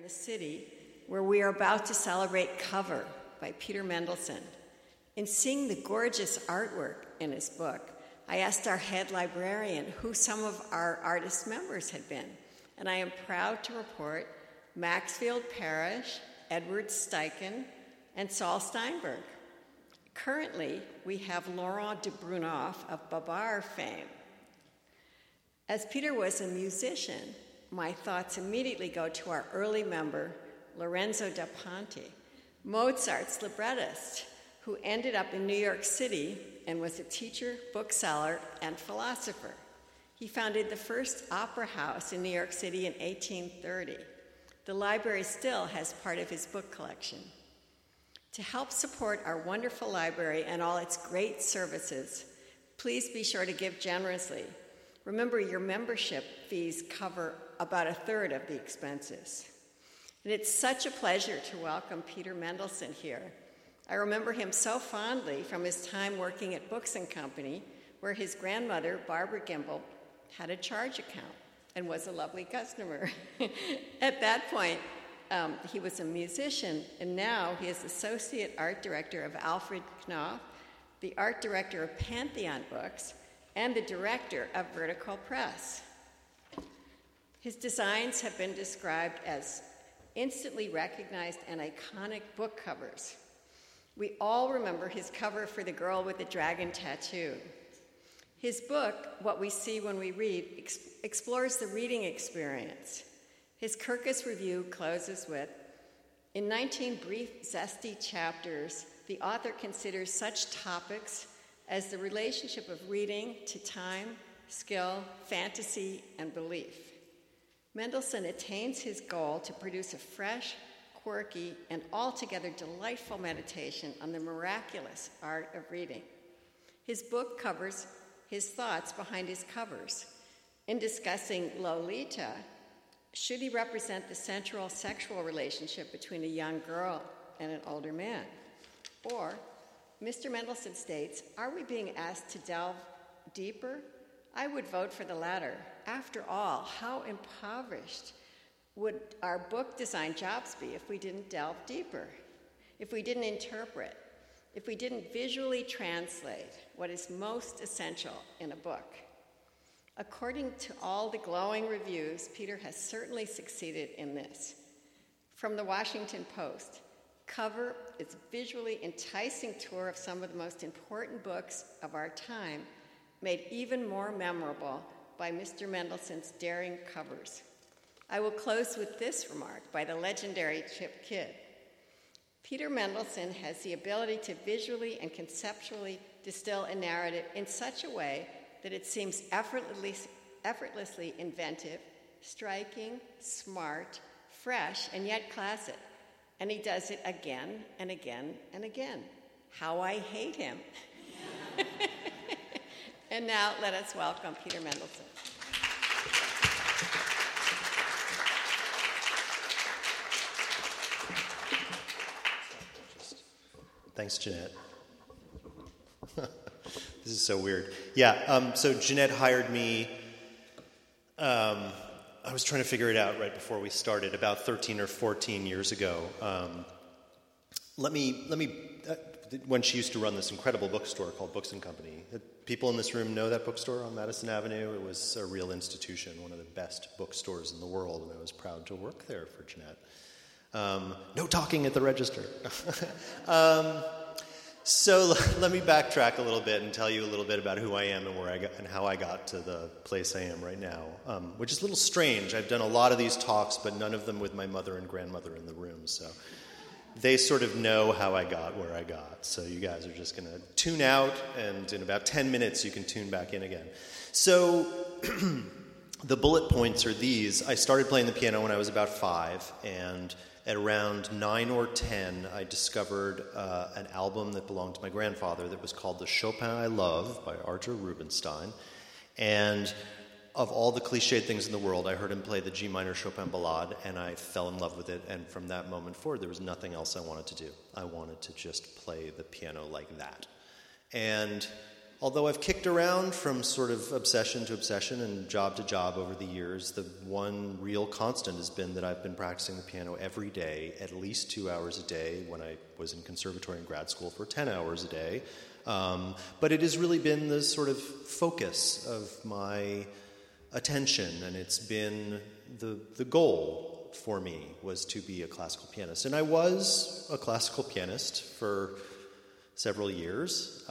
city where we are about to celebrate Cover by Peter Mendelssohn. In seeing the gorgeous artwork in his book, I asked our head librarian who some of our artist members had been, and I am proud to report Maxfield Parrish, Edward Steichen, and Saul Steinberg. Currently, we have Laurent de Brunoff of Babar fame. As Peter was a musician, my thoughts immediately go to our early member, Lorenzo da Ponte, Mozart's librettist, who ended up in New York City and was a teacher, bookseller, and philosopher. He founded the first opera house in New York City in 1830. The library still has part of his book collection. To help support our wonderful library and all its great services, please be sure to give generously. Remember, your membership fees cover about a third of the expenses. And it's such a pleasure to welcome Peter Mendelssohn here. I remember him so fondly from his time working at Books & Company, where his grandmother, Barbara Gimbel, had a charge account and was a lovely customer. At that point, he was a musician, and now he is Associate Art Director of Alfred Knopf, the Art Director of Pantheon Books, and the Director of Vertical Press. His designs have been described as instantly recognized and iconic book covers. We all remember his cover for The Girl with the Dragon Tattoo. His book, What We See When We Read, explores the reading experience. His Kirkus Review closes with, in 19 brief, zesty chapters, the author considers such topics as the relationship of reading to time, skill, fantasy, and belief. Mendelssohn attains his goal to produce a fresh, quirky, and altogether delightful meditation on the miraculous art of reading. His book covers his thoughts behind his covers. In discussing Lolita, should he represent the central sexual relationship between a young girl and an older man? Or, Mr. Mendelssohn states, are we being asked to delve deeper? I would vote for the latter. After all, how impoverished would our book design jobs be if we didn't delve deeper, if we didn't interpret, if we didn't visually translate what is most essential in a book? According to all the glowing reviews, Peter has certainly succeeded in this. From the Washington Post, Cover is a visually enticing tour of some of the most important books of our time, made even more memorable by Mr. Mendelssohn's daring covers. I will close with this remark by the legendary Chip Kidd. Peter Mendelssohn has the ability to visually and conceptually distill a narrative in such a way that it seems effortlessly inventive, striking, smart, fresh, and yet classic. And he does it again and again and again. How I hate him. And now let us welcome Peter Mendelssohn. Thanks, Jeanette. This is so weird. Yeah, so Jeanette hired me, I was trying to figure it out right before we started, about 13 or 14 years ago. When she used to run this incredible bookstore called Books & Company. People in this room know that bookstore on Madison Avenue. It was a real institution, one of the best bookstores in the world, and I was proud to work there for Jeanette. No talking at the register. So let me backtrack a little bit and tell you a little bit about who I am and where I got and how I got to the place I am right now, which is a little strange. I've done a lot of these talks, but none of them with my mother and grandmother in the room, so they sort of know how I got where I got. So you guys are just going to tune out, and in about 10 minutes you can tune back in again. So the bullet points are these. I started playing the piano when I was about 5, and at around 9 or 10, I discovered an album that belonged to my grandfather that was called The Chopin I Love by Arthur Rubinstein. And of all the cliched things in the world, I heard him play the G minor Chopin Ballade, and I fell in love with it. And from that moment forward, there was nothing else I wanted to do. I wanted to just play the piano like that. And although I've kicked around from sort of obsession to obsession and job to job over the years, the one real constant has been that I've been practicing the piano every day, at least 2 hours a day, when I was in conservatory and grad school for 10 hours a day. But it has really been the sort of focus of my attention, and it's been the goal for me was to be a classical pianist. And I was a classical pianist for several years.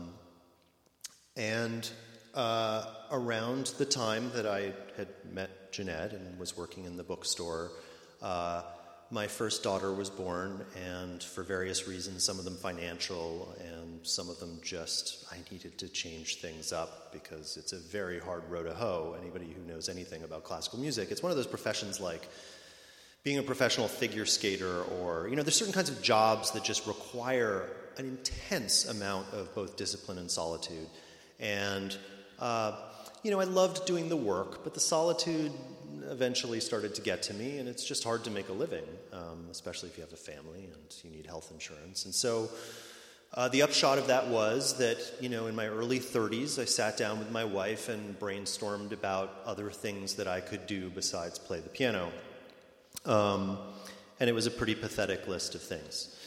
And around the time that I had met Jeanette and was working in the bookstore, my first daughter was born, and for various reasons, some of them financial and some of them just, I needed to change things up because it's a very hard row to hoe. Anybody who knows anything about classical music, it's one of those professions like being a professional figure skater, or, there's certain kinds of jobs that just require an intense amount of both discipline and solitude. And, I loved doing the work, but the solitude eventually started to get to me, and it's just hard to make a living, especially if you have a family and you need health insurance. And so the upshot of that was that, in my early 30s, I sat down with my wife and brainstormed about other things that I could do besides play the piano. And it was a pretty pathetic list of things.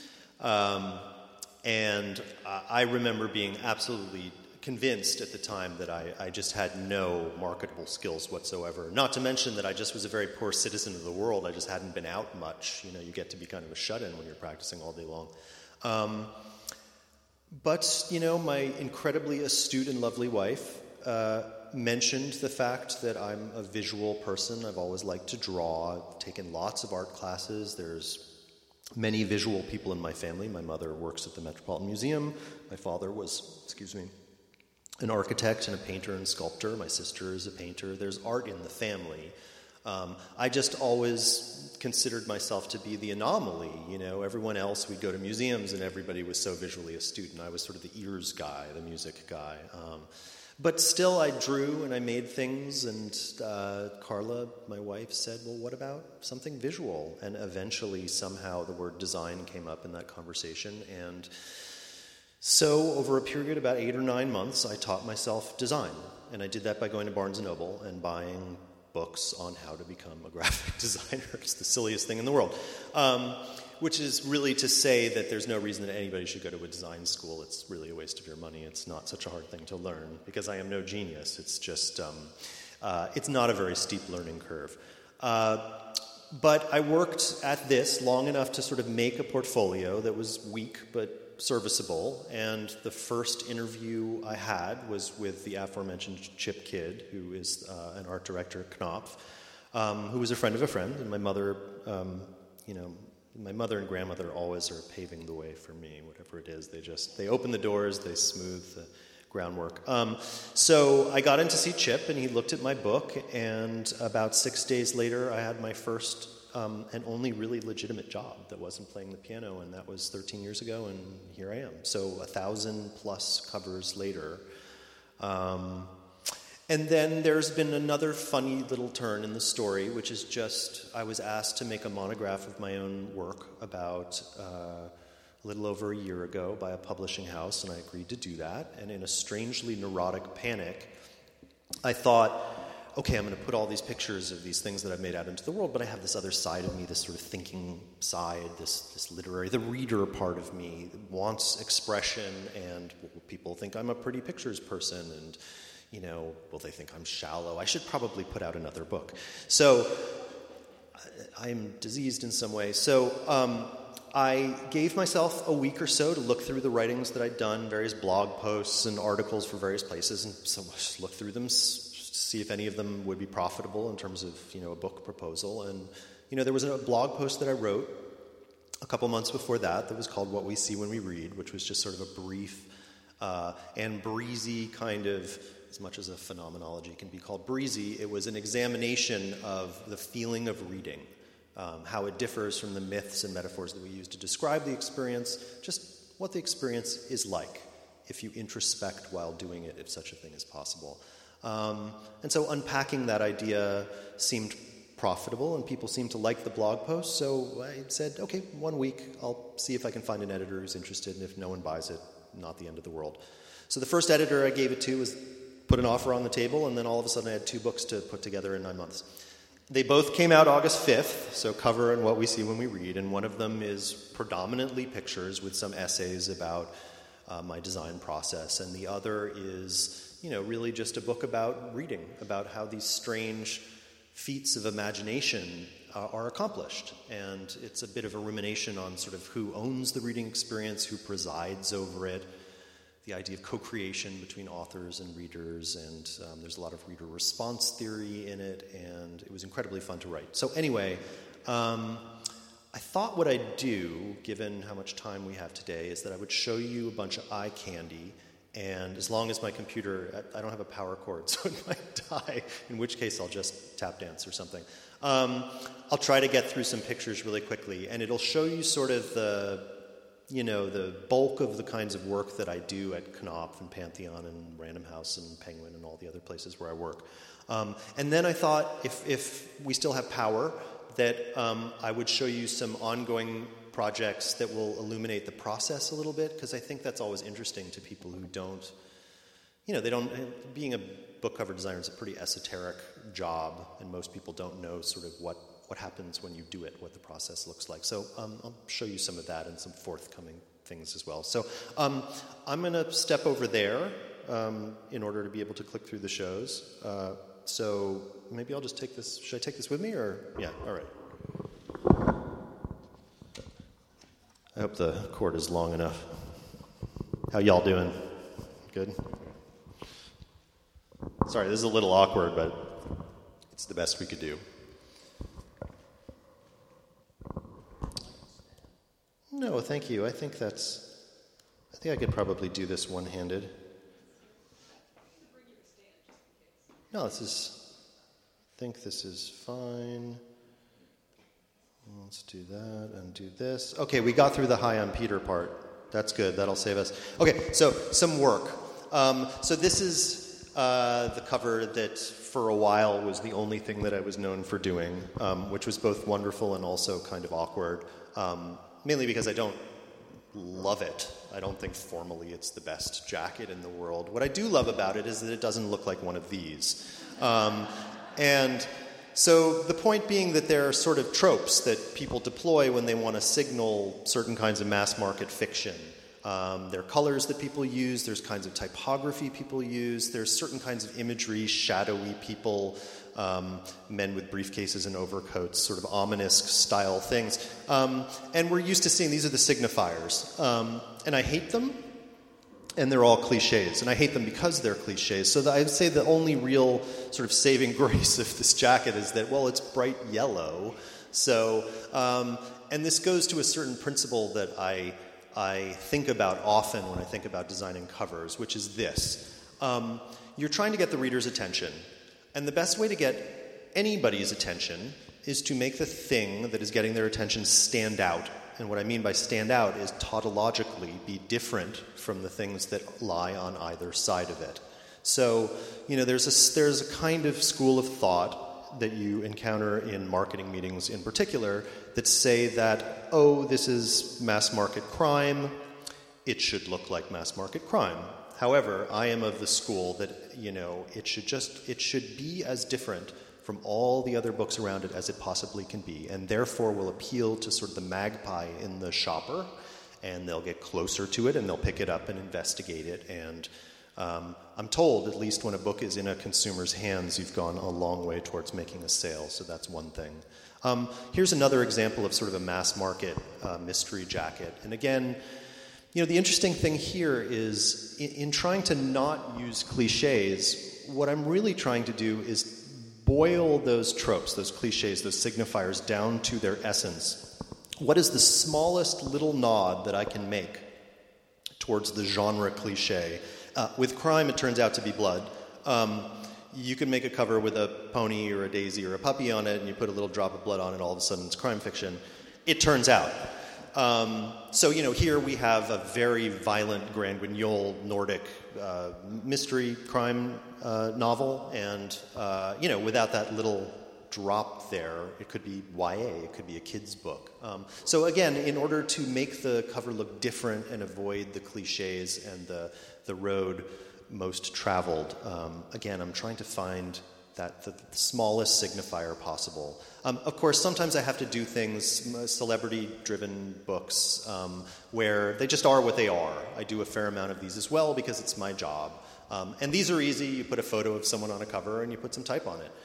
And I remember being absolutely convinced at the time that I just had no marketable skills whatsoever. Not to mention that I just was a very poor citizen of the world. I just hadn't been out much. You get to be kind of a shut-in when you're practicing all day long. But my incredibly astute and lovely wife mentioned the fact that I'm a visual person. I've always liked to draw. I've taken lots of art classes. There's many visual people in my family. My mother works at the Metropolitan Museum. My father was, an architect and a painter and sculptor. My sister is a painter. There's art in the family. I just always considered myself to be the anomaly. Everyone else, we'd go to museums and everybody was so visually astute, and I was sort of the ears guy, the music guy. But still, I drew and I made things, and Carla, my wife, said, well, what about something visual? And eventually, somehow, the word design came up in that conversation, and so over a period of about 8 or 9 months, I taught myself design, and I did that by going to Barnes & Noble and buying books on how to become a graphic designer. It's the silliest thing in the world, which is really to say that there's no reason that anybody should go to a design school. It's really a waste of your money. It's not such a hard thing to learn because I am no genius. It's just, it's not a very steep learning curve. But I worked at this long enough to sort of make a portfolio that was weak but serviceable, and the first interview I had was with the aforementioned Chip Kidd, who is an art director at Knopf, who was a friend of a friend, and my mother, my mother and grandmother always are paving the way for me, whatever it is. They open the doors, they smooth the groundwork. So I got in to see Chip, and he looked at my book, and about 6 days later, I had my first and only really legitimate job that wasn't playing the piano, and that was 13 years ago, and here I am. So 1,000 plus covers later. And then there's been another funny little turn in the story, which is just I was asked to make a monograph of my own work about a little over a year ago by a publishing house, and I agreed to do that. And in a strangely neurotic panic, I thought, okay, I'm going to put all these pictures of these things that I've made out into the world, but I have this other side of me, this sort of thinking side, this literary, the reader part of me that wants expression, and will people think I'm a pretty pictures person, and, will they think I'm shallow? I should probably put out another book. So I'm diseased in some way. So I gave myself a week or so to look through the writings that I'd done, various blog posts and articles for various places, and so I just looked through them, see if any of them would be profitable in terms of, a book proposal. And, there was a blog post that I wrote a couple months before that was called What We See When We Read, which was just sort of a brief and breezy kind of, as much as a phenomenology can be called breezy, it was an examination of the feeling of reading, how it differs from the myths and metaphors that we use to describe the experience, just what the experience is like if you introspect while doing it, if such a thing is possible. And so unpacking that idea seemed profitable, and people seemed to like the blog post, so I said, okay, 1 week, I'll see if I can find an editor who's interested, and if no one buys it, not the end of the world. So the first editor I gave it to was put an offer on the table, and then all of a sudden I had 2 books to put together in 9 months. They both came out August 5th, so Cover and What We See When We Read, and one of them is predominantly pictures with some essays about my design process, and the other is, really just a book about reading, about how these strange feats of imagination are accomplished. And it's a bit of a rumination on sort of who owns the reading experience, who presides over it, the idea of co-creation between authors and readers, and there's a lot of reader response theory in it, and it was incredibly fun to write. So anyway, I thought what I'd do, given how much time we have today, is that I would show you a bunch of eye candy, and as long as my computer, I don't have a power cord, so it might die, in which case I'll just tap dance or something. I'll try to get through some pictures really quickly, and it'll show you sort of the bulk of the kinds of work that I do at Knopf and Pantheon and Random House and Penguin and all the other places where I work. And then I thought, if we still have power, that I would show you some ongoing projects that will illuminate the process a little bit, because I think that's always interesting to people who don't, being a book cover designer is a pretty esoteric job, and most people don't know sort of what happens when you do it, what the process looks like. So I'll show you some of that and some forthcoming things as well. So I'm going to step over there in order to be able to click through the shows. So maybe I'll just take this. Should I take this with me, or? Yeah, all right. I hope the cord is long enough. How y'all doing? Good? Sorry, this is a little awkward, but it's the best we could do. No, thank you. I think I could probably do this one-handed. No, I think this is fine. Let's do that and do this. Okay, we got through the Hi, I'm Peter part. That's good. That'll save us. Okay, so some work. So this is the cover that for a while was the only thing that I was known for doing, which was both wonderful and also kind of awkward, mainly because I don't love it. I don't think formally it's the best jacket in the world. What I do love about it is that it doesn't look like one of these. And so the point being that there are sort of tropes that people deploy when they want to signal certain kinds of mass market fiction. There are colors that people use, there's kinds of typography people use, there's certain kinds of imagery, shadowy people, men with briefcases and overcoats, sort of ominous style things. And we're used to seeing these are the signifiers. And I hate them, and they're all cliches. And I hate them because they're cliches. So I'd say the only real sort of saving grace of this jacket is that, well, it's bright yellow. So, and this goes to a certain principle that I think about often when I think about designing covers, which is this. You're trying to get the reader's attention. And the best way to get anybody's attention is to make the thing that is getting their attention stand out. And what I mean by stand out is tautologically be different from the things that lie on either side of it. So, there's a kind of school of thought that you encounter in marketing meetings in particular that say that, oh, this is mass market crime, it should look like mass market crime. However, I am of the school that, it should be as different from all the other books around it as it possibly can be, and therefore will appeal to sort of the magpie in the shopper, and they'll get closer to it, and they'll pick it up and investigate it. And I'm told, at least when a book is in a consumer's hands, you've gone a long way towards making a sale, so that's one thing. Here's another example of sort of a mass market mystery jacket. And again, the interesting thing here is in trying to not use cliches, what I'm really trying to do is boil those tropes, those cliches, those signifiers down to their essence. What is the smallest little nod that I can make towards the genre cliche? With crime, it turns out to be blood. You can make a cover with a pony or a daisy or a puppy on it, and you put a little drop of blood on it, all of a sudden it's crime fiction. It turns out. So, here we have a very violent Grand Guignol Nordic mystery crime novel, and, without that little drop there. It could be YA, it could be a kid's book. So again, in order to make the cover look different and avoid the cliches and the road most traveled, again, I'm trying to find that the smallest signifier possible. Of course, sometimes I have to do things, celebrity-driven books, where they just are what they are. I do a fair amount of these as well because it's my job. And these are easy. You put a photo of someone on a cover and you put some type on it.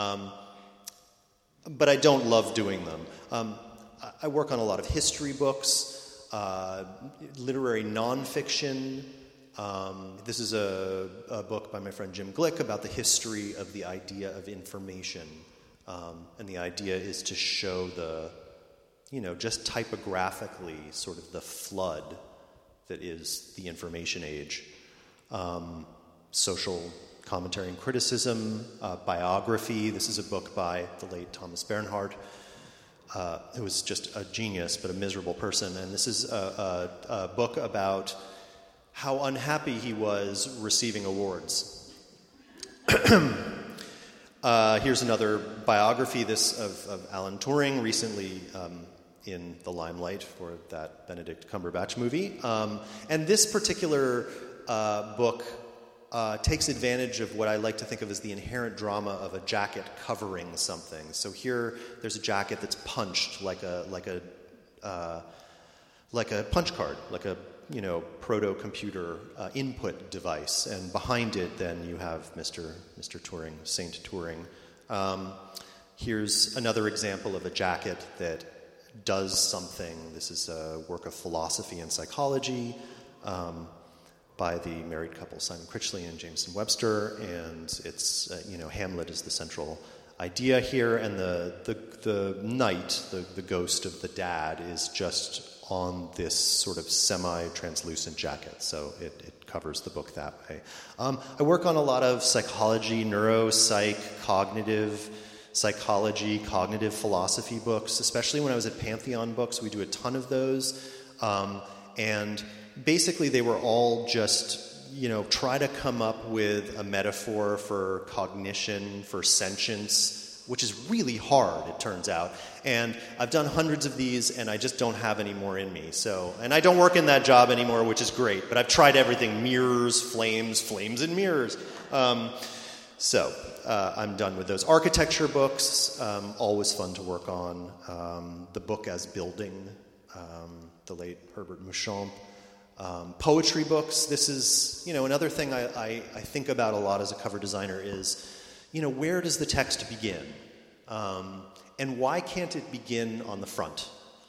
But I don't love doing them. I work on a lot of history books, literary nonfiction. This is a book by my friend Jim Glick about the history of the idea of information. And the idea is to show just typographically sort of the flood that is the information age. Social commentary and criticism, biography. This is a book by the late Thomas Bernhard, who was just a genius but a miserable person. And this is a book about how unhappy he was receiving awards. Here's another biography, this of Alan Turing, recently in the limelight for that Benedict Cumberbatch movie. And this particular book takes advantage of what I like to think of as the inherent drama of a jacket covering something. So here, there's a jacket that's punched like a punch card, like a proto-computer input device, and behind it, then you have Mr. Turing, Saint Turing. Here's another example of a jacket that does something. This is a work of philosophy and psychology by the married couple Simon Critchley and Jameson Webster, and it's Hamlet is the central idea here, and the knight, the ghost of the dad, is just on this sort of semi-translucent jacket, so it covers the book that way. I work on a lot of psychology, neuropsych, cognitive psychology, cognitive philosophy books, especially when I was at Pantheon Books. We do a ton of those, and basically they were all just, try to come up with a metaphor for cognition, for sentience, which is really hard, it turns out. And I've done hundreds of these, and I just don't have any more in me. And I don't work in that job anymore, which is great, but I've tried everything: mirrors, flames and mirrors. I'm done with those. Architecture books, always fun to work on. The book as building, the late Herbert Muchamp. Poetry books, this is, another thing I think about a lot as a cover designer is, where does the text begin? And why can't it begin on the front?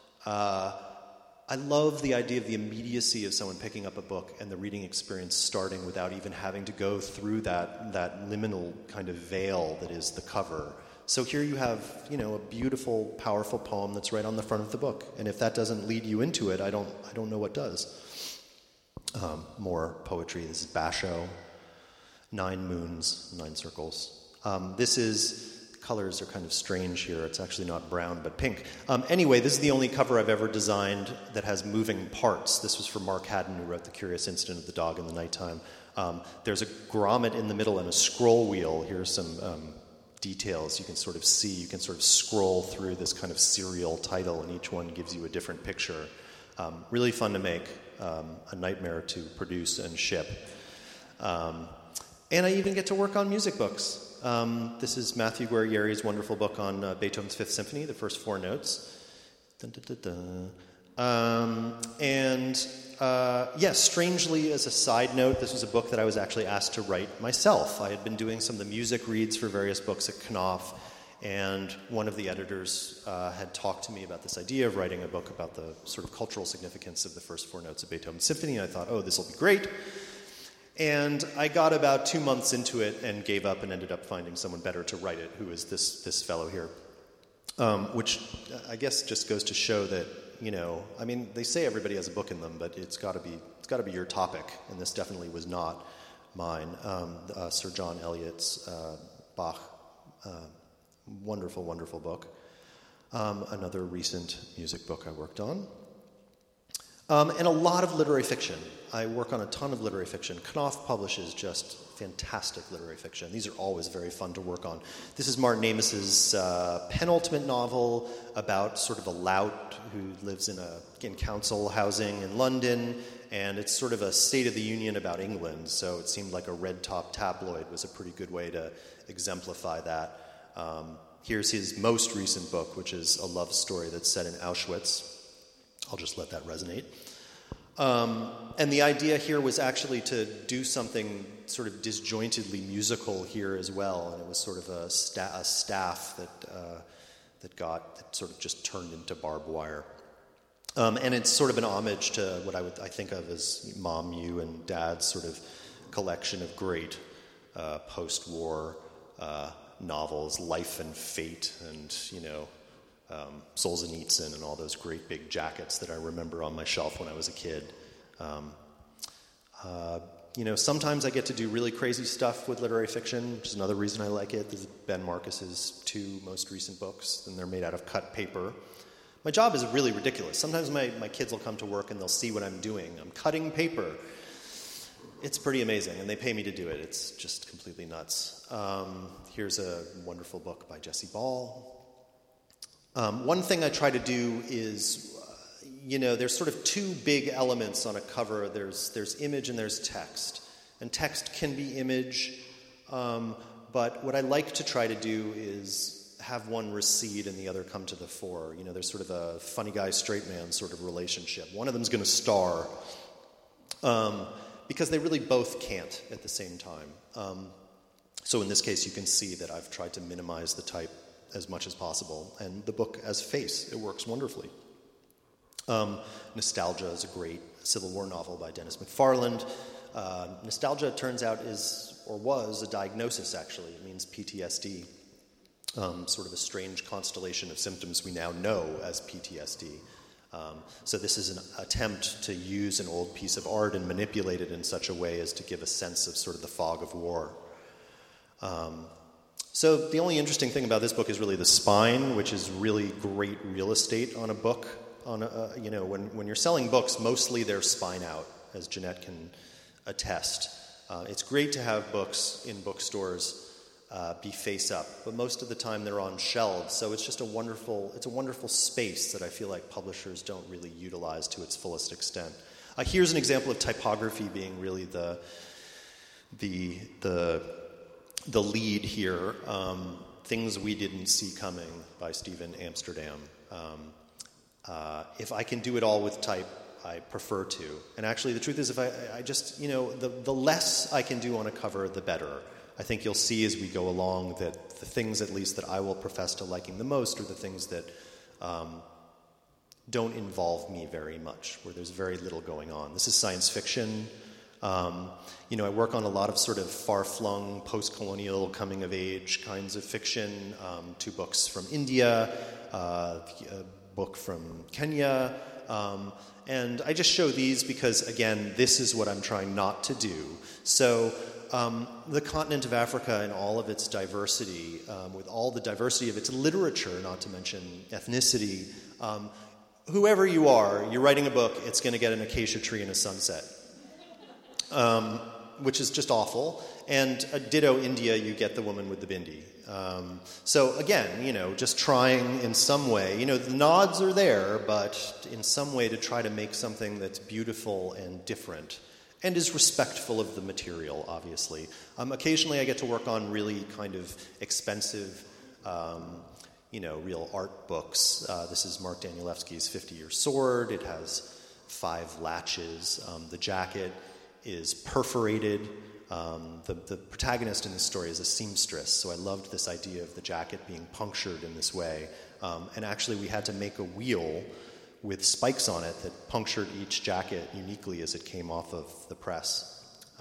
I love the idea of the immediacy of someone picking up a book and the reading experience starting without even having to go through that liminal kind of veil that is the cover. So here you have, a beautiful, powerful poem that's right on the front of the book. And if that doesn't lead you into it, I don't know what does. More poetry. This is Basho, 9 moons, 9 circles. Colors are kind of strange here. It's actually not brown, but pink. Anyway, this is the only cover I've ever designed that has moving parts. This was for Mark Haddon, who wrote The Curious Incident of the Dog in the Nighttime. There's a grommet in the middle and a scroll wheel. Here's some details you can sort of see. You can sort of scroll through this kind of serial title, and each one gives you a different picture. Really fun to make, a nightmare to produce and ship. And I even get to work on music books. This is Matthew Guerrieri's wonderful book on Beethoven's Fifth Symphony, the first 4 notes. Dun, dun, dun, dun. Strangely, as a side note, this was a book that I was actually asked to write myself. I had been doing some of the music reads for various books at Knopf, and one of the editors had talked to me about this idea of writing a book about the sort of cultural significance of the first 4 notes of Beethoven's symphony, and I thought, this will be great. And I got about 2 months into it and gave up and ended up finding someone better to write it, who is this fellow here. Which I guess just goes to show that, they say everybody has a book in them, but it's got to be your topic, and this definitely was not mine. Sir John Eliot's Bach, wonderful, wonderful book. Another recent music book I worked on. And a lot of literary fiction. I work on a ton of literary fiction. Knopf publishes just fantastic literary fiction. These are always very fun to work on. This is Martin Amis's penultimate novel about sort of a lout who lives in council housing in London, and it's sort of a State of the Union about England, so it seemed like a red-top tabloid was a pretty good way to exemplify that. Here's his most recent book, which is a love story that's set in Auschwitz. I'll just let that resonate. And the idea here was actually to do something sort of disjointedly musical here as well, and it was sort of a staff that sort of just turned into barbed wire. And it's sort of an homage to what I think of as Mom, You, and Dad's sort of collection of great post-war novels, Life and Fate, and Solzhenitsyn, and all those great big jackets that I remember on my shelf when I was a kid. Sometimes I get to do really crazy stuff with literary fiction, which is another reason I like it. This is Ben Marcus's 2 most recent books, and they're made out of cut paper. My job is really ridiculous. Sometimes my kids will come to work and they'll see what I'm doing. I'm cutting paper. It's pretty amazing, and they pay me to do it. It's just completely nuts. Here's a wonderful book by Jesse Ball. One thing I try to do is, there's sort of 2 big elements on a cover. There's image and there's text. And text can be image, but what I like to try to do is have one recede and the other come to the fore. There's sort of a funny guy, straight man sort of relationship. One of them's going to star, because they really both can't at the same time. So in this case, you can see that I've tried to minimize the type as much as possible, and the book as face, it works wonderfully. Nostalgia is a great Civil War novel by Dennis McFarland. Nostalgia, it turns out, was a diagnosis, actually. It means PTSD, sort of a strange constellation of symptoms we now know as PTSD. So this is an attempt to use an old piece of art and manipulate it in such a way as to give a sense of sort of the fog of war. So the only interesting thing about this book is really the spine, which is really great real estate on a book. When you're selling books, mostly they're spine out, as Jeanette can attest. It's great to have books in bookstores be face up, but most of the time they're on shelves. So it's just a wonderful space that I feel like publishers don't really utilize to its fullest extent. Here's an example of typography being really the lead here. Things We Didn't See Coming by Stephen Amsterdam. If I can do it all with type, I prefer to. And actually, the truth is, if I just, the less I can do on a cover, the better. I think you'll see as we go along that the things, at least, that I will profess to liking the most are the things that don't involve me very much, where there's very little going on. This is science fiction. I work on a lot of sort of far-flung, post-colonial, coming-of-age kinds of fiction. 2 books from India, a book from Kenya. And I just show these because, again, this is what I'm trying not to do. So the continent of Africa and all of its diversity, with all the diversity of its literature, not to mention ethnicity, whoever you are, you're writing a book, it's going to get an acacia tree and a sunset. Which is just awful. And ditto India, you get the woman with the bindi. So again, just trying in some way, the nods are there, but in some way to try to make something that's beautiful and different and is respectful of the material, obviously. Occasionally I get to work on really kind of expensive, real art books. This is Mark Danielewski's 50-Year Sword. It has 5 latches. The jacket is perforated. The protagonist in this story is a seamstress, so I loved this idea of the jacket being punctured in this way. And actually we had to make a wheel with spikes on it that punctured each jacket uniquely as it came off of the press.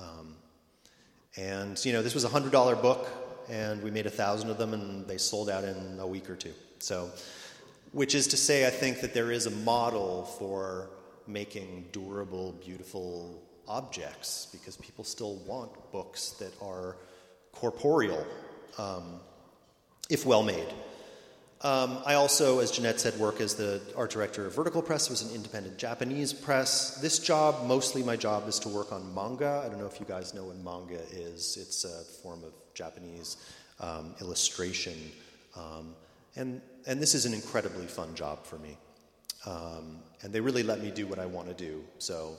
This was a $100 book, and we made 1,000 of them, and they sold out in a week or 2. So, which is to say, I think that there is a model for making durable, beautiful objects, because people still want books that are corporeal, if well made. I also, as Jeanette said, work as the art director of Vertical Press. It was an independent Japanese press. This job, mostly my job, is to work on manga. I don't know if you guys know what manga is. It's a form of Japanese illustration. And this is an incredibly fun job for me. And they really let me do what I want to do. So,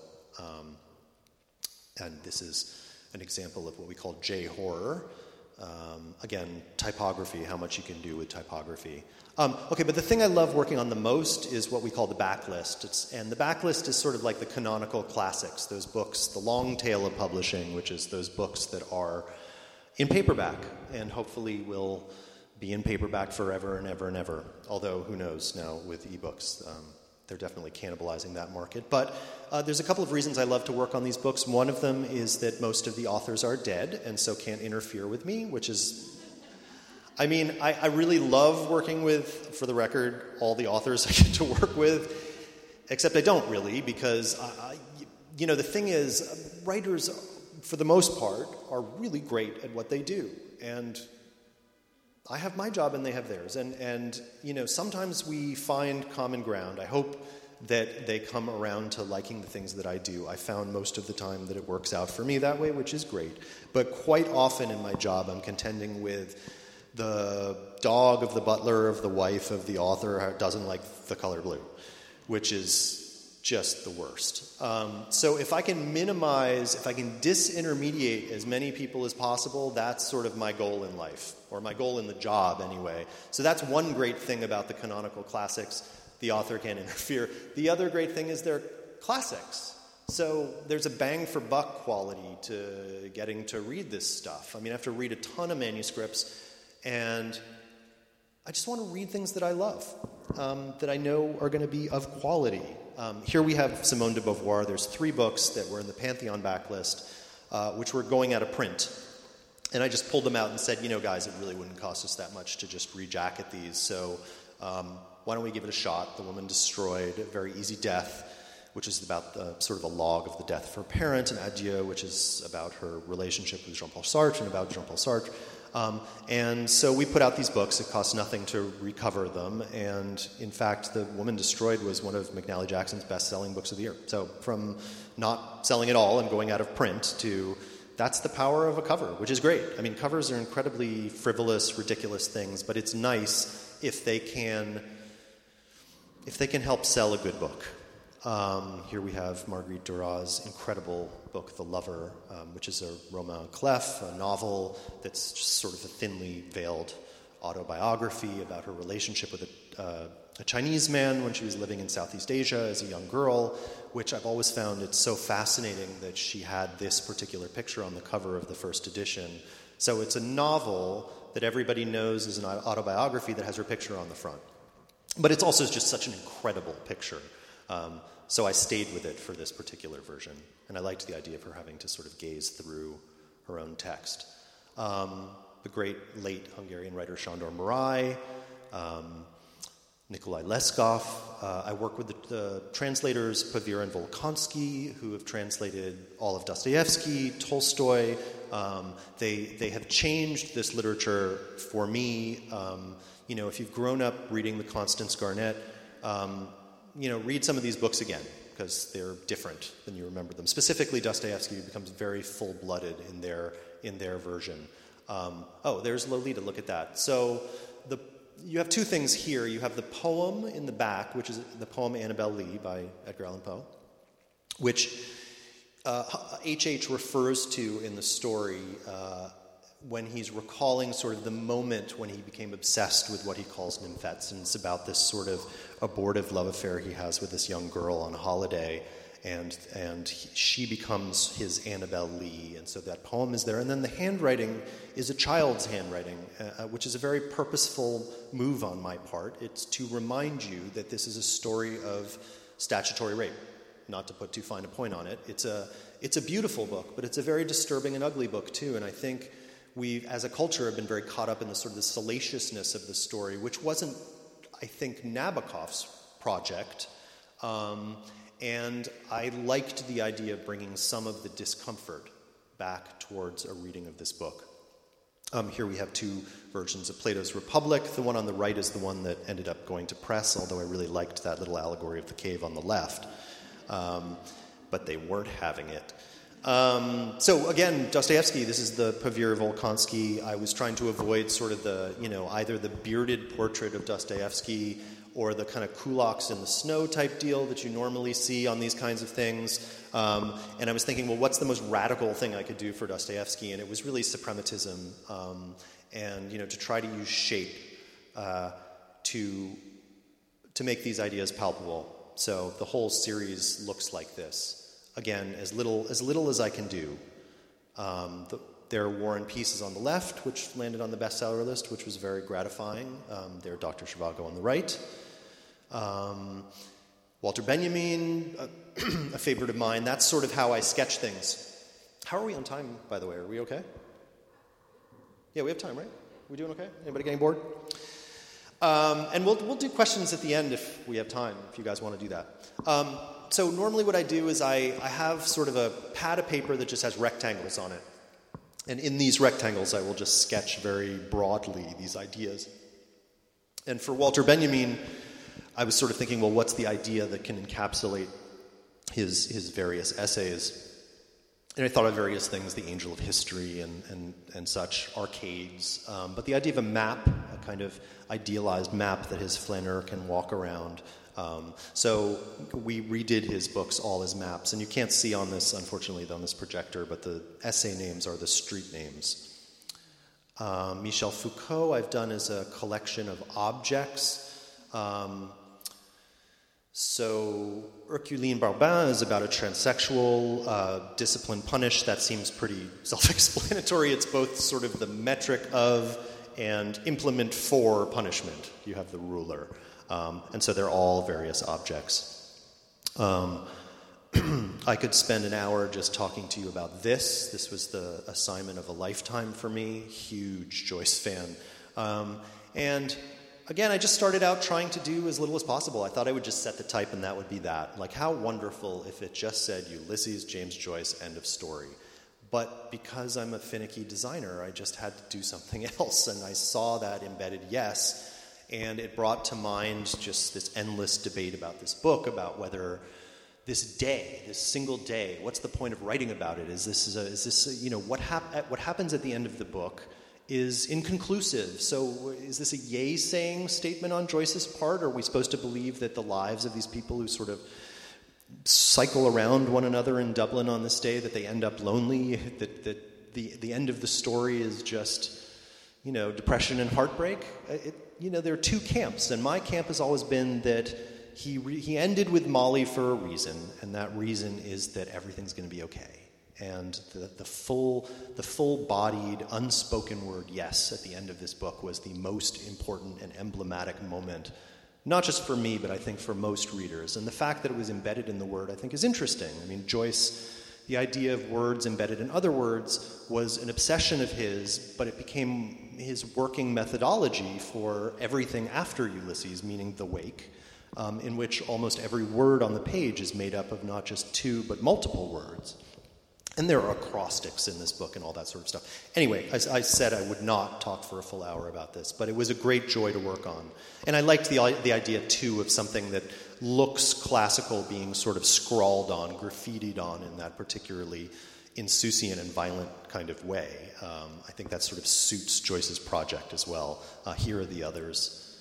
and this is an example of what we call J-horror. Again, typography, how much you can do with typography. Okay, but the thing I love working on the most is what we call the backlist. And the backlist is sort of like the canonical classics, those books, the long tail of publishing, which is those books that are in paperback and hopefully will be in paperback forever and ever and ever. Although, who knows now with ebooks. They're definitely cannibalizing that market. But there's a couple of reasons I love to work on these books. One of them is that most of the authors are dead and so can't interfere with me, which is... I mean, I really love working with, for the record, all the authors I get to work with, except I don't really, because, the thing is, writers, for the most part, are really great at what they do. And I have my job and they have theirs. And sometimes we find common ground. I hope that they come around to liking the things that I do. I found most of the time that it works out for me that way, which is great. But quite often in my job, I'm contending with the dog of the butler of the wife of the author doesn't like the color blue, which is just the worst. So if I can disintermediate as many people as possible, that's sort of my goal in life, or my goal in the job anyway. So that's one great thing about the canonical classics. The author can't interfere. The other great thing is they're classics. So there's a bang for buck quality to getting to read this stuff. I mean, I have to read a ton of manuscripts, and I just want to read things that I love, that I know are going to be of quality. Here we have Simone de Beauvoir. There's 3 books that were in the Pantheon backlist, which were going out of print. And I just pulled them out and said, guys, it really wouldn't cost us that much to just rejacket these. So why don't we give it a shot? The Woman Destroyed, A Very Easy Death, which is about sort of a log of the death of her parent, and Adieu, which is about her relationship with Jean-Paul Sartre and about Jean-Paul Sartre. And so we put out these books. It cost nothing to recover them. And in fact, The Woman Destroyed was one of McNally Jackson's best-selling books of the year. So from not selling at all and going out of print to that's the power of a cover, which is great. I mean, covers are incredibly frivolous, ridiculous things, but it's nice if they can help sell a good book. Here we have Marguerite Duras' incredible book, The Lover, which is a roman clef, a novel that's just sort of a thinly veiled autobiography about her relationship with a Chinese man when she was living in Southeast Asia as a young girl, which I've always found it's so fascinating that she had this particular picture on the cover of the first edition. So it's a novel that everybody knows is an autobiography that has her picture on the front. But it's also just such an incredible picture. So I stayed with it for this particular version, and I liked the idea of her having to sort of gaze through her own text. The great late Hungarian writer Sándor Márai, Nikolai Leskov. I work with the translators Pavir and Volkonsky, who have translated all of Dostoevsky, Tolstoy. They have changed this literature for me. If you've grown up reading the Constance Garnett, read some of these books again, because they're different than you remember them. Specifically, Dostoevsky becomes very full-blooded in their version. There's Lolita, look at that. So you have 2 things here. You have the poem in the back, which is the poem Annabel Lee by Edgar Allan Poe, which H.H. refers to in the story when he's recalling sort of the moment when he became obsessed with what he calls nymphets, and it's about this sort of abortive love affair he has with this young girl on holiday, and she becomes his Annabel Lee, and so that poem is there. And then the handwriting is a child's handwriting, which is a very purposeful move on my part. It's to remind you that this is a story of statutory rape, not to put too fine a point on it. It's a beautiful book, but it's a very disturbing and ugly book too, and I think we, as a culture, have been very caught up in the sort of the salaciousness of the story, which wasn't, I think, Nabokov's project. And I liked the idea of bringing some of the discomfort back towards a reading of this book. Here we have two versions of Plato's Republic. The one on the right is the one that ended up going to press, although I really liked that little allegory of the cave on the left. But they weren't having it. So again, Dostoevsky, this is the Pavyr Volkonsky. I was trying to avoid sort of the, either the bearded portrait of Dostoevsky or the kind of kulaks in the snow type deal that you normally see on these kinds of things. And I was thinking, well, what's the most radical thing I could do for Dostoevsky? And it was really suprematism and, to try to use shape to make these ideas palpable. So the whole series looks like this. Again, as little as I can do. There are War and Peace is on the left, which landed on the bestseller list, which was very gratifying. There, Dr. Zhivago on the right. Walter Benjamin, a favorite of mine. That's sort of how I sketch things. How are we on time, by the way? Are we okay? Yeah, we have time, right? We doing okay? Anybody getting bored? And we'll do questions at the end if we have time, if you guys want to do that. So normally what I do is I have sort of a pad of paper that just has rectangles on it. And in these rectangles, I will just sketch very broadly these ideas. And for Walter Benjamin, I was sort of thinking, well, what's the idea that can encapsulate his various essays? And I thought of various things, the angel of history and such, arcades. But the idea of a map, a kind of idealized map that his flaneur can walk around. So we redid his books all as maps. And you can't see on this, unfortunately, on this projector, but the essay names are the street names. Michel Foucault I've done as a collection of objects. So Herculine Barbin is about a transsexual, discipline punish. That seems pretty self-explanatory. It's both sort of the metric of and implement for punishment. You have the ruler. And so they're all various objects. I could spend an hour just talking to you about this. This was the assignment of a lifetime for me. Huge Joyce fan. And again, I just started out trying to do as little as possible. I thought I would just set the type and that would be that. Like, how wonderful if it just said Ulysses, James Joyce, end of story. But because I'm a finicky designer, I just had to do something else. And I saw that embedded yes. And it brought to mind just this endless debate about this book, about whether this day, this single day, what's the point of writing about it? What happens at the end of the book is inconclusive. So is this a yay-saying statement on Joyce's part? Or are we supposed to believe that the lives of these people who sort of cycle around one another in Dublin on this day, that they end up lonely, that the end of the story is just, depression and heartbreak? There are two camps, and my camp has always been that he ended with Molly for a reason, and that reason is that everything's going to be okay. And the full-bodied, unspoken word yes at the end of this book was the most important and emblematic moment, not just for me, but I think for most readers. And the fact that it was embedded in the word, I think, is interesting. I mean, Joyce, the idea of words embedded in other words was an obsession of his, but it became his working methodology for everything after Ulysses, meaning The Wake, in which almost every word on the page is made up of not just two, but multiple words. And there are acrostics in this book and all that sort of stuff. Anyway, I said I would not talk for a full hour about this, but it was a great joy to work on. And I liked the idea, too, of something that looks classical being sort of scrawled on, graffitied on in that particularly insouciant and violent kind of way. I think that sort of suits Joyce's project as well. Here are the others.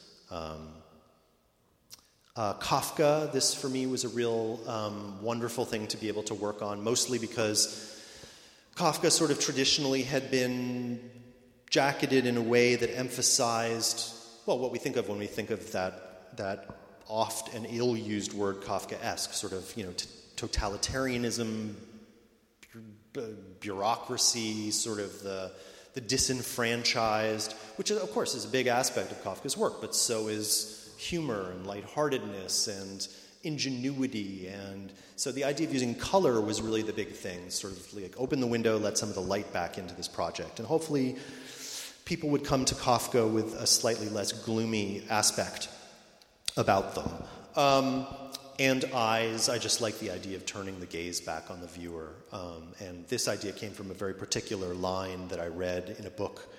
Kafka, this for me was a real wonderful thing to be able to work on, mostly because Kafka sort of traditionally had been jacketed in a way that emphasized, well, what we think of when we think of that oft and ill-used word Kafkaesque, sort of, totalitarianism, bureaucracy, sort of the disenfranchised, which of course is a big aspect of Kafka's work, but so is humor and lightheartedness and ingenuity. And so the idea of using color was really the big thing, sort of like open the window, let some of the light back into this project. And hopefully people would come to Kafka with a slightly less gloomy aspect about them. And eyes, I just like the idea of turning the gaze back on the viewer. And this idea came from a very particular line that I read in a book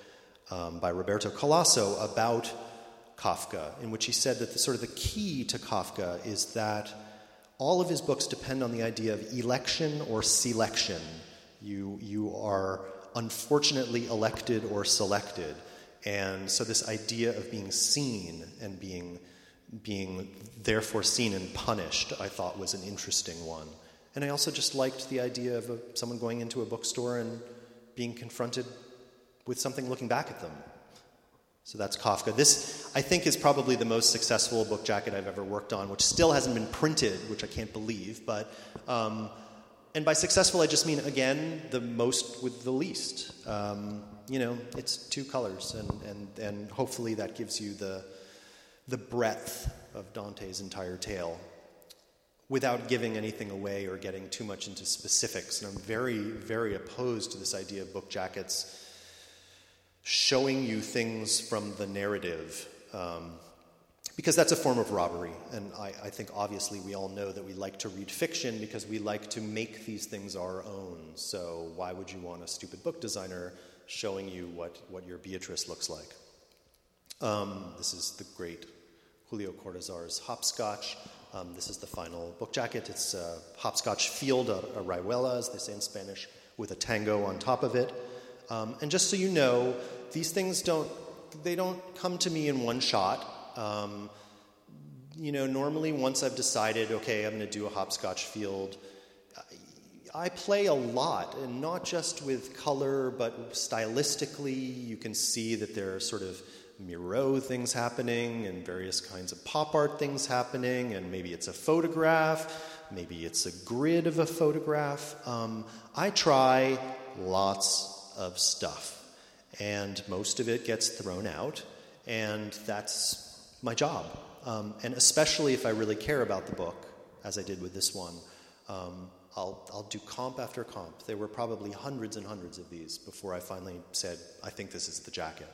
by Roberto Colasso about Kafka, in which he said that the key to Kafka is that all of his books depend on the idea of election or selection. You are unfortunately elected or selected. And so this idea of being seen and being therefore seen and punished, I thought was an interesting one. And I also just liked the idea of someone going into a bookstore and being confronted with something looking back at them. So that's Kafka. This, I think, is probably the most successful book jacket I've ever worked on, which still hasn't been printed, which I can't believe. But, and by successful, I just mean, again, the most with the least. It's 2 colors, and hopefully that gives you the breadth of Dante's entire tale without giving anything away or getting too much into specifics. And I'm very, very opposed to this idea of book jackets showing you things from the narrative, because that's a form of robbery. And I think obviously we all know that we like to read fiction because we like to make these things our own. So why would you want a stupid book designer showing you what your Beatrice looks like? This is the great Julio Cortázar's Hopscotch. This is the final book jacket. It's a hopscotch field, a rayuela, as they say in Spanish, with a tango on top of it. And just so you know, these things don't come to me in one shot. Normally once I've decided, okay, I'm going to do a hopscotch field, I play a lot, and not just with color, but stylistically. You can see that there are sort of Miro things happening and various kinds of pop art things happening, and maybe it's a photograph, maybe it's a grid of a photograph. I try lots of stuff, and most of it gets thrown out, and that's my job. And especially if I really care about the book, as I did with this one, I'll do comp after comp. There were probably hundreds and hundreds of these before I finally said, I think this is the jacket.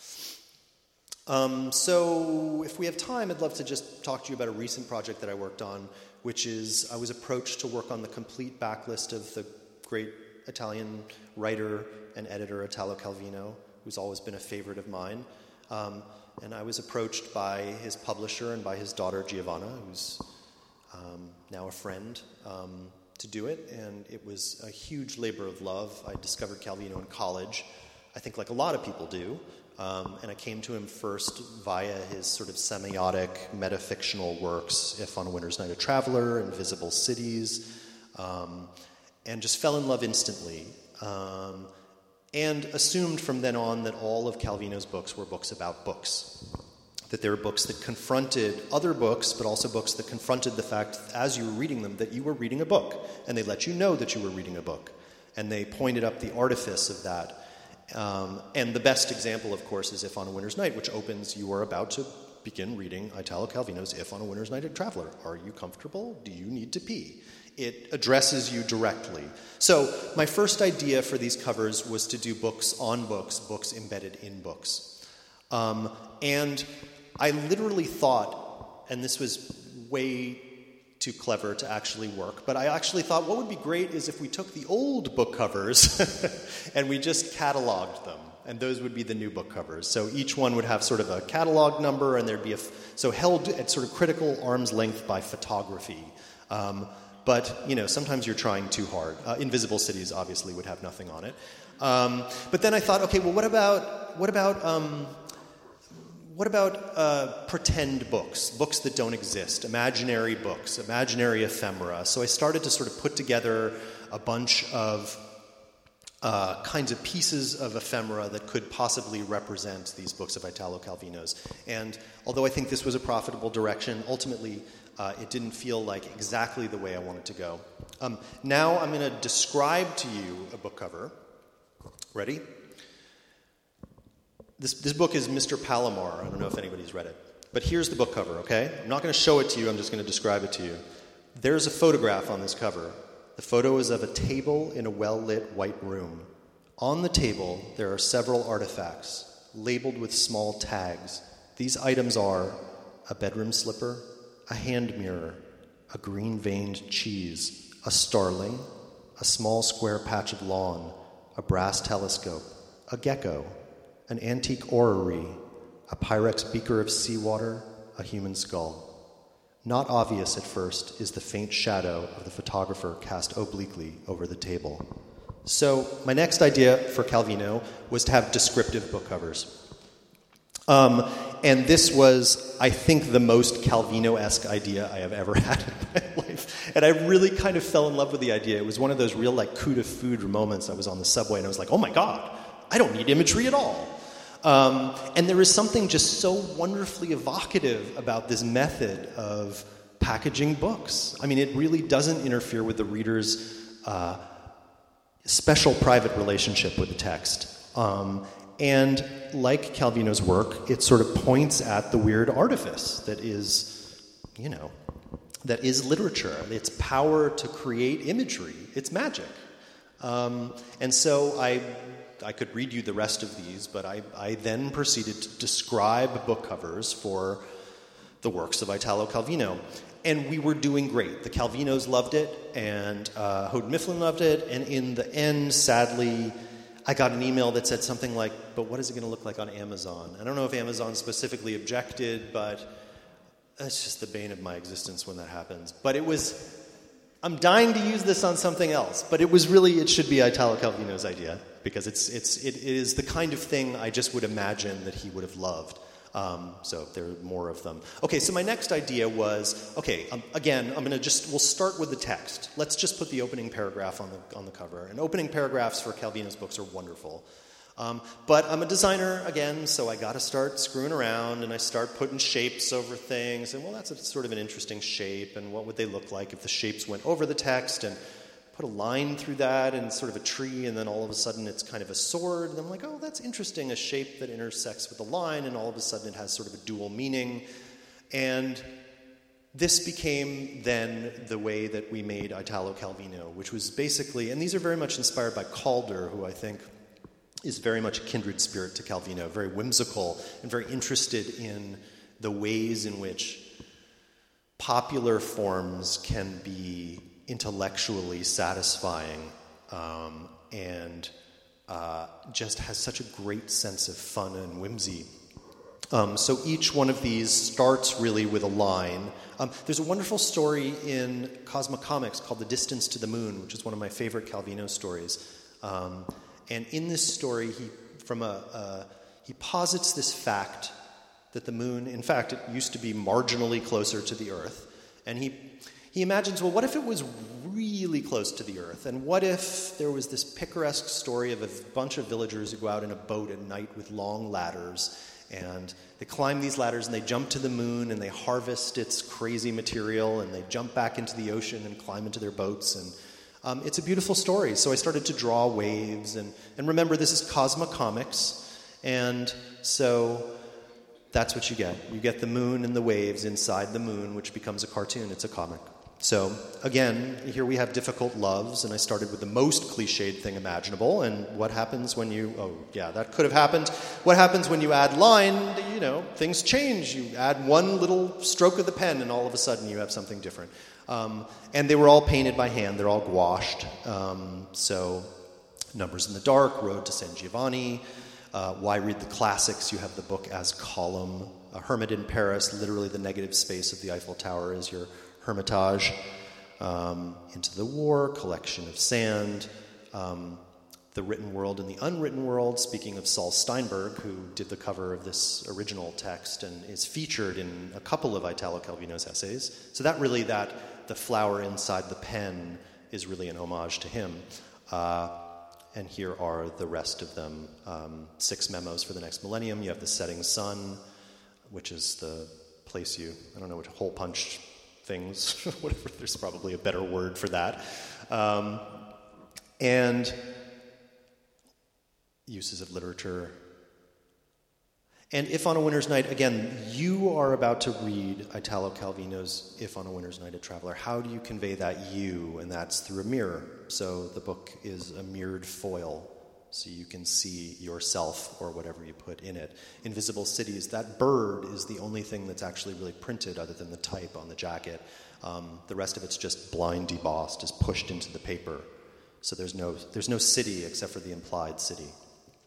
So if we have time, I'd love to just talk to you about a recent project that I worked on, which is I was approached to work on the complete backlist of the great Italian writer and editor Italo Calvino, who's always been a favorite of mine. And I was approached by his publisher and by his daughter Giovanna, who's now a friend, to do it. And it was a huge labor of love. I discovered Calvino in college, I think like a lot of people do. And I came to him first via his sort of semiotic, metafictional works, If on a Winter's Night a Traveler, Invisible Cities, and just fell in love instantly. And assumed from then on that all of Calvino's books were books about books. That they were books that confronted other books, but also books that confronted the fact, as you were reading them, that you were reading a book. And they let you know that you were reading a book. And they pointed up the artifice of that. And the best example, of course, is If on a Winter's Night, which opens, you are about to begin reading Italo Calvino's If on a Winter's Night a Traveler. Are you comfortable? Do you need to pee? It addresses you directly. So my first idea for these covers was to do books on books, books embedded in books. And I literally thought, and this was way too clever to actually work, but I actually thought what would be great is if we took the old book covers and we just cataloged them, and those would be the new book covers. So each one would have sort of a catalog number, and there'd be so held at sort of critical arm's length by photography. But, sometimes you're trying too hard. Invisible Cities obviously would have nothing on it. But then I thought, okay, well, what about pretend books, books that don't exist, imaginary books, imaginary ephemera? So I started to sort of put together a bunch of kinds of pieces of ephemera that could possibly represent these books of Italo Calvino's. And although I think this was a profitable direction, ultimately it didn't feel like exactly the way I wanted to go. Now I'm going to describe to you a book cover. Ready? This book is Mr. Palomar. I don't know if anybody's read it. But here's the book cover, okay? I'm not going to show it to you. I'm just going to describe it to you. There's a photograph on this cover. The photo is of a table in a well-lit white room. On the table, there are several artifacts labeled with small tags. These items are a bedroom slipper, a hand mirror, a green-veined cheese, a starling, a small square patch of lawn, a brass telescope, a gecko, an antique orrery, a Pyrex beaker of seawater, a human skull. Not obvious at first is the faint shadow of the photographer cast obliquely over the table. So my next idea for Calvino was to have descriptive book covers. And this was, I think, the most Calvino-esque idea I have ever had in my life. And I really kind of fell in love with the idea. It was one of those real, coup de foudre moments. I was on the subway and I was like, oh my God, I don't need imagery at all. And there is something just so wonderfully evocative about this method of packaging books. I mean, it really doesn't interfere with the reader's special private relationship with the text. And like Calvino's work, it sort of points at the weird artifice that is, that is literature. Its power to create imagery. It's magic. And so I could read you the rest of these, but I then proceeded to describe book covers for the works of Italo Calvino. And we were doing great. The Calvinos loved it, and Houghton Mifflin loved it, and in the end, sadly, I got an email that said something like, but what is it going to look like on Amazon? I don't know if Amazon specifically objected, but that's just the bane of my existence when that happens. But I'm dying to use this on something else, but it should be Italo Calvino's idea, because it is the kind of thing I just would imagine that he would have loved. So there are more of them. Okay, so my next idea was, we'll start with the text. Let's just put the opening paragraph on the cover. And opening paragraphs for Calvino's books are wonderful. But I'm a designer, again, so I got to start screwing around, and I start putting shapes over things. And, well, that's sort of an interesting shape, and what would they look like if the shapes went over the text, and put a line through that and sort of a tree, and then all of a sudden it's kind of a sword. And I'm like, oh, that's interesting, a shape that intersects with a line, and all of a sudden it has sort of a dual meaning. And this became then the way that we made Italo Calvino, which was basically, and these are very much inspired by Calder, who I think is very much a kindred spirit to Calvino, very whimsical and very interested in the ways in which popular forms can be intellectually satisfying, and just has such a great sense of fun and whimsy. So each one of these starts really with a line. There's a wonderful story in Cosmo Comics called The Distance to the Moon, which is one of my favorite Calvino stories. And in this story, he posits this fact that the moon, in fact, it used to be marginally closer to the Earth. And he imagines, well, what if it was really close to the Earth? And what if there was this picaresque story of a bunch of villagers who go out in a boat at night with long ladders, and they climb these ladders and they jump to the moon and they harvest its crazy material and they jump back into the ocean and climb into their boats. And it's a beautiful story. So I started to draw waves. And remember, this is Cosmo Comics. And so that's what you get. You get the moon and the waves inside the moon, which becomes a cartoon. It's a comic. So, again, here we have difficult loves, and I started with the most cliched thing imaginable, and what happens when that could have happened. What happens when you add line, things change. You add one little stroke of the pen, and all of a sudden you have something different. And they were all painted by hand. They're all gouached. So, Numbers in the Dark, Road to San Giovanni, Why Read the Classics? You have the book as column. A Hermit in Paris, literally the negative space of the Eiffel Tower is your Hermitage, Into the War, Collection of Sand, The Written World and the Unwritten World, speaking of Saul Steinberg, who did the cover of this original text and is featured in a couple of Italo Calvino's essays. So the flower inside the pen is really an homage to him. And here are the rest of them. 6 memos for the next millennium. You have the setting sun, which is the place I don't know what hole punch things, whatever, there's probably a better word for that. And uses of literature. And If on a Winter's Night, again, you are about to read Italo Calvino's If on a Winter's Night, a Traveler. How do you convey that you? And that's through a mirror. So the book is a mirrored foil, so you can see yourself or whatever you put in it. Invisible Cities, that bird is the only thing that's actually really printed other than the type on the jacket. The rest of it's just blind debossed, is pushed into the paper. So there's no city except for the implied city.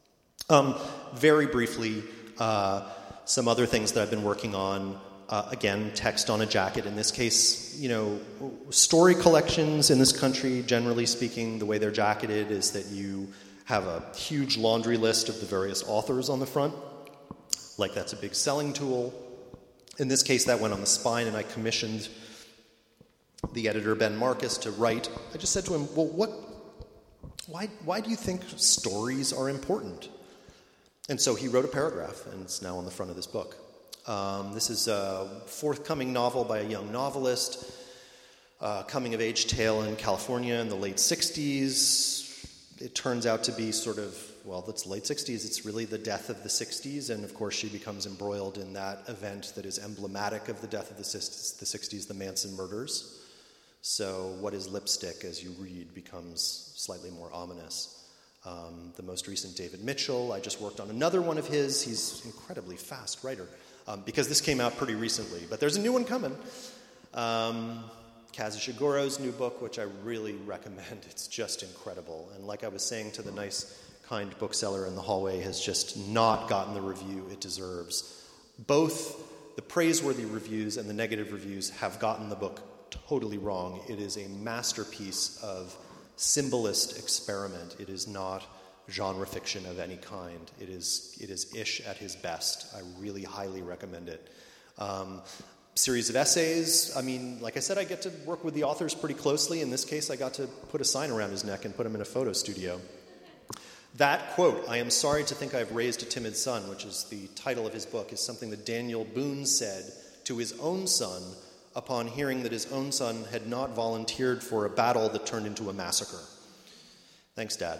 Very briefly, some other things that I've been working on. Again, text on a jacket. In this case, story collections in this country, generally speaking, the way they're jacketed is that you have a huge laundry list of the various authors on the front. Like that's a big selling tool. In this case, that went on the spine, and I commissioned the editor, Ben Marcus, to write. I just said to him, well, why do you think stories are important? And so he wrote a paragraph, and it's now on the front of this book. This is a forthcoming novel by a young novelist, coming-of-age tale in California in the late 60s. It turns out to be sort of, it's late 60s. It's really the death of the 60s, and of course she becomes embroiled in that event that is emblematic of the death of the 60s, the Manson murders. So what is lipstick, as you read, becomes slightly more ominous. The most recent, David Mitchell, I just worked on another one of his. He's an incredibly fast writer, because this came out pretty recently. But there's a new one coming. Kazu Shigoro's new book, which I really recommend. It's just incredible. And like I was saying to the nice, kind bookseller in the hallway, has just not gotten the review it deserves. Both the praiseworthy reviews and the negative reviews have gotten the book totally wrong. It is a masterpiece of symbolist experiment. It is not genre fiction of any kind. It is Ish at his best. I really highly recommend it. Series of essays. I mean, like I said, I get to work with the authors pretty closely. In this case, I got to put a sign around his neck and put him in a photo studio. That quote, "I am sorry to think I have raised a timid son," which is the title of his book, is something that Daniel Boone said to his own son upon hearing that his own son had not volunteered for a battle that turned into a massacre. Thanks, Dad.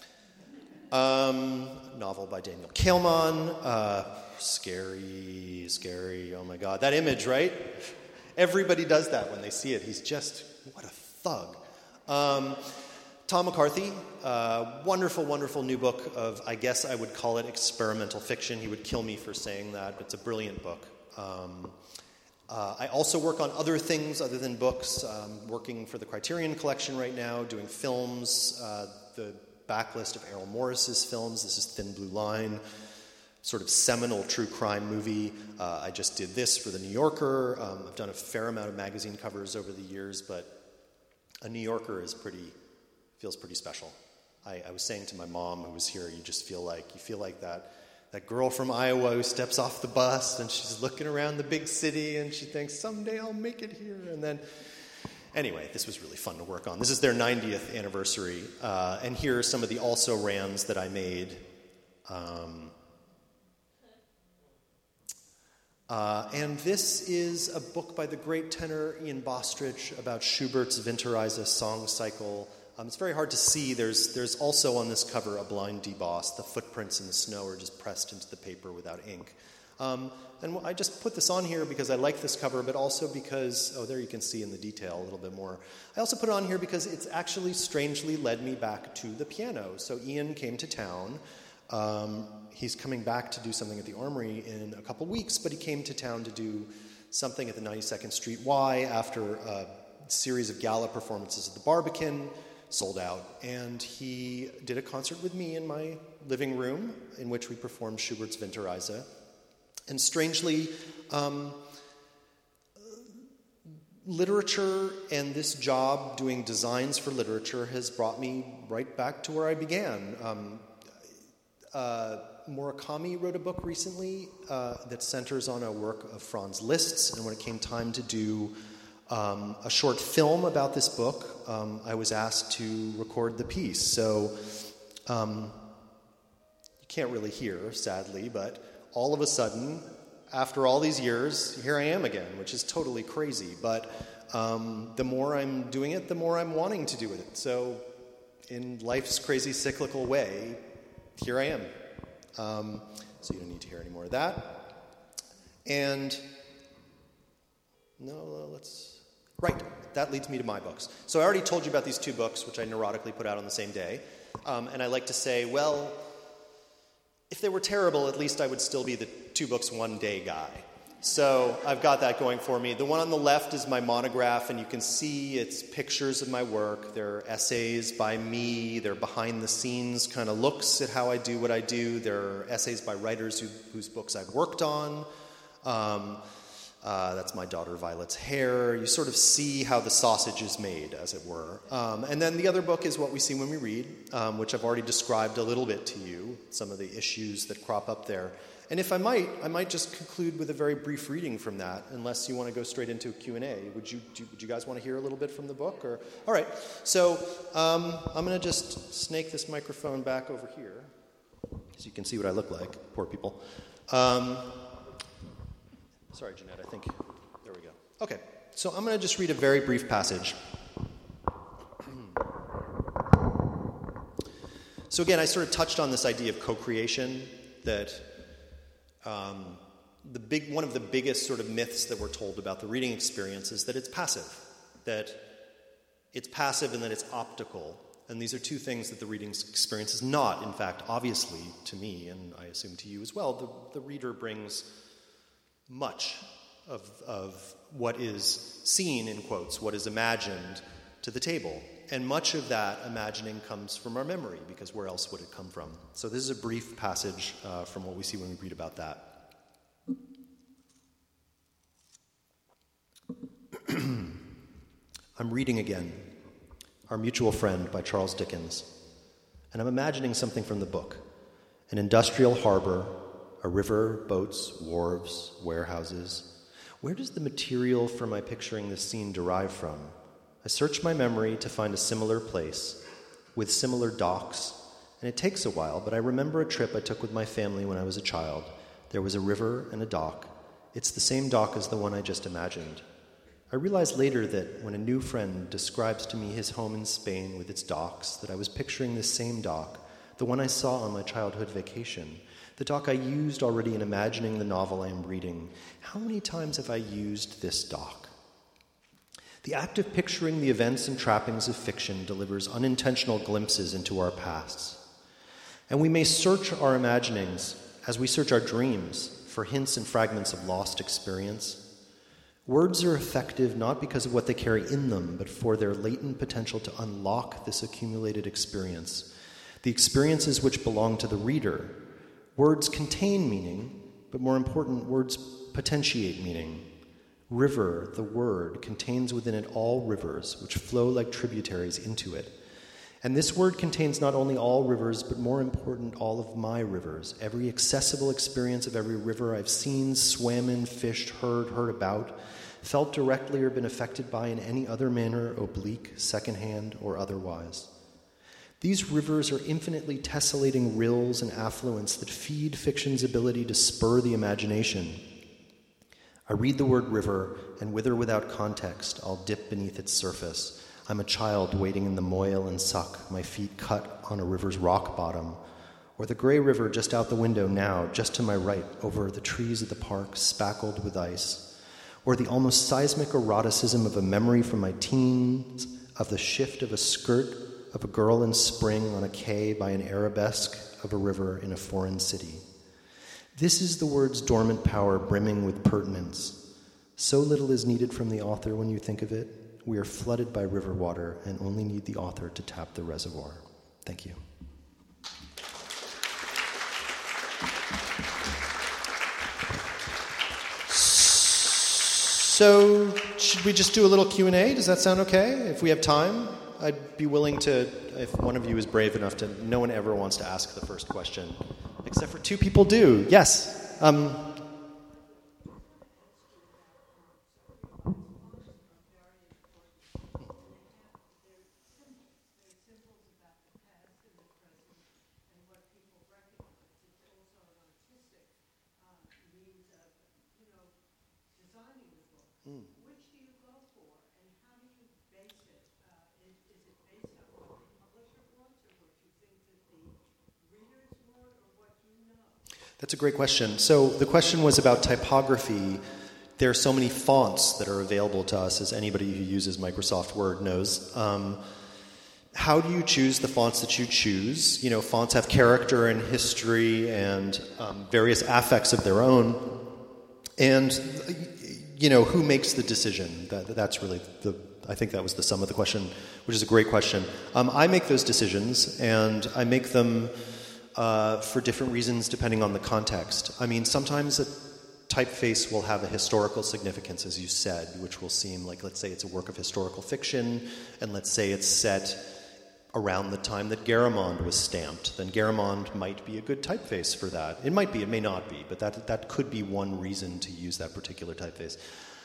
Novel by Daniel Kehlmann. Scary. Oh my God. That image, right? Everybody does that when they see it. He's just, what a thug. Tom McCarthy. Wonderful, wonderful new book of, I guess I would call it experimental fiction. He would kill me for saying that, but it's a brilliant book. I also work on other things other than books. Working for the Criterion Collection right now, doing films. The backlist of Errol Morris's films. This is Thin Blue Line, sort of seminal true crime movie. I just did this for The New Yorker. I've done a fair amount of magazine covers over the years, but a New Yorker feels pretty special. I was saying to my mom, who was here, you feel like that girl from Iowa who steps off the bus and she's looking around the big city and she thinks, someday I'll make it here. And then, anyway, this was really fun to work on. This is their 90th anniversary. And here are some of the also-rans that I made. And this is a book by the great tenor Ian Bostridge about Schubert's Winterreise song cycle. It's very hard to see. There's also on this cover a blind deboss. The footprints in the snow are just pressed into the paper without ink. And I just put this on here because I like this cover, but also because, there you can see in the detail a little bit more. I also put it on here because it's actually strangely led me back to the piano. So Ian came to town. He's coming back to do something at the Armory in a couple weeks, but he came to town to do something at the 92nd Street Y after a series of gala performances at the Barbican, sold out. And he did a concert with me in my living room in which we performed Schubert's Winterreise. And strangely, literature and this job doing designs for literature has brought me right back to where I began. Murakami wrote a book recently that centers on a work of Franz Liszt's, and when it came time to do a short film about this book, I was asked to record the piece. So you can't really hear, sadly, but all of a sudden, after all these years, here I am again, which is totally crazy. But the more I'm doing it, the more I'm wanting to do it. So in life's crazy cyclical way, here I am. So you don't need to hear any more of that. And that leads me to my books. So I already told you about these two books, which I neurotically put out on the same day. And I like to say, if they were terrible, at least I would still be the 2 books 1 day guy. So I've got that going for me. The one on the left is my monograph, and you can see it's pictures of my work. They're essays by me. They're behind-the-scenes kind of looks at how I do what I do. They're essays by writers whose books I've worked on. That's my daughter Violet's hair. You sort of see how the sausage is made, as it were. And then the other book is What We See When We Read, which I've already described a little bit to you, some of the issues that crop up there. And if I might just conclude with a very brief reading from that, unless you want to go straight into a Q&A. Would you guys want to hear a little bit from the book? Or all right. So I'm going to just snake this microphone back over here, so you can see what I look like. Poor people. Sorry, Jeanette. I think there we go. Okay. So I'm going to just read a very brief passage. So again, I sort of touched on this idea of co-creation, that one of the biggest sort of myths that we're told about the reading experience is that it's passive, and that it's optical. And these are two things that the reading experience is not. In fact, obviously, to me, and I assume to you as well, the reader brings much of what is seen, in quotes, what is imagined, to the table. And much of that imagining comes from our memory, because where else would it come from? So this is a brief passage from What We See When We Read about that. I'm reading again Our Mutual Friend by Charles Dickens, and I'm imagining something from the book. An industrial harbor, a river, boats, wharves, warehouses. Where does the material for my picturing this scene derive from? I search my memory to find a similar place, with similar docks, and it takes a while, but I remember a trip I took with my family when I was a child. There was a river and a dock. It's the same dock as the one I just imagined. I realized later that when a new friend describes to me his home in Spain with its docks, that I was picturing this same dock, the one I saw on my childhood vacation, the dock I used already in imagining the novel I am reading. How many times have I used this dock? The act of picturing the events and trappings of fiction delivers unintentional glimpses into our pasts. And we may search our imaginings as we search our dreams for hints and fragments of lost experience. Words are effective not because of what they carry in them, but for their latent potential to unlock this accumulated experience, the experiences which belong to the reader. Words contain meaning, but more important, words potentiate meaning. River, the word, contains within it all rivers, which flow like tributaries into it. And this word contains not only all rivers, but more important, all of my rivers. Every accessible experience of every river I've seen, swam in, fished, heard about, felt directly or been affected by in any other manner, oblique, secondhand, or otherwise. These rivers are infinitely tessellating rills and affluents that feed fiction's ability to spur the imagination. I read the word river, and with or without context, I'll dip beneath its surface. I'm a child wading in the moil and suck, my feet cut on a river's rock bottom. Or the gray river just out the window now, just to my right, over the trees of the park, spackled with ice. Or the almost seismic eroticism of a memory from my teens, of the shift of a skirt of a girl in spring on a quay by an arabesque of a river in a foreign city. This is the word's dormant power brimming with pertinence. So little is needed from the author when you think of it. We are flooded by river water and only need the author to tap the reservoir. Thank you. So, should we just do a little Q&A? Does that sound okay? If we have time, I'd be willing to, if one of you is brave enough to, no one ever wants to ask the first question, except for two people do. Yes. That's a great question. So the question was about typography. There are so many fonts that are available to us, as anybody who uses Microsoft Word knows. How do you choose the fonts that you choose? You know, fonts have character and history and various affects of their own. And, who makes the decision? That's really I think that was the sum of the question, which is a great question. I make those decisions, and I make them for different reasons depending on the context. I mean, sometimes a typeface will have a historical significance, as you said, which will seem like, let's say it's a work of historical fiction, and let's say it's set around the time that Garamond was stamped. Then Garamond might be a good typeface for that. It might be, it may not be, but that could be one reason to use that particular typeface.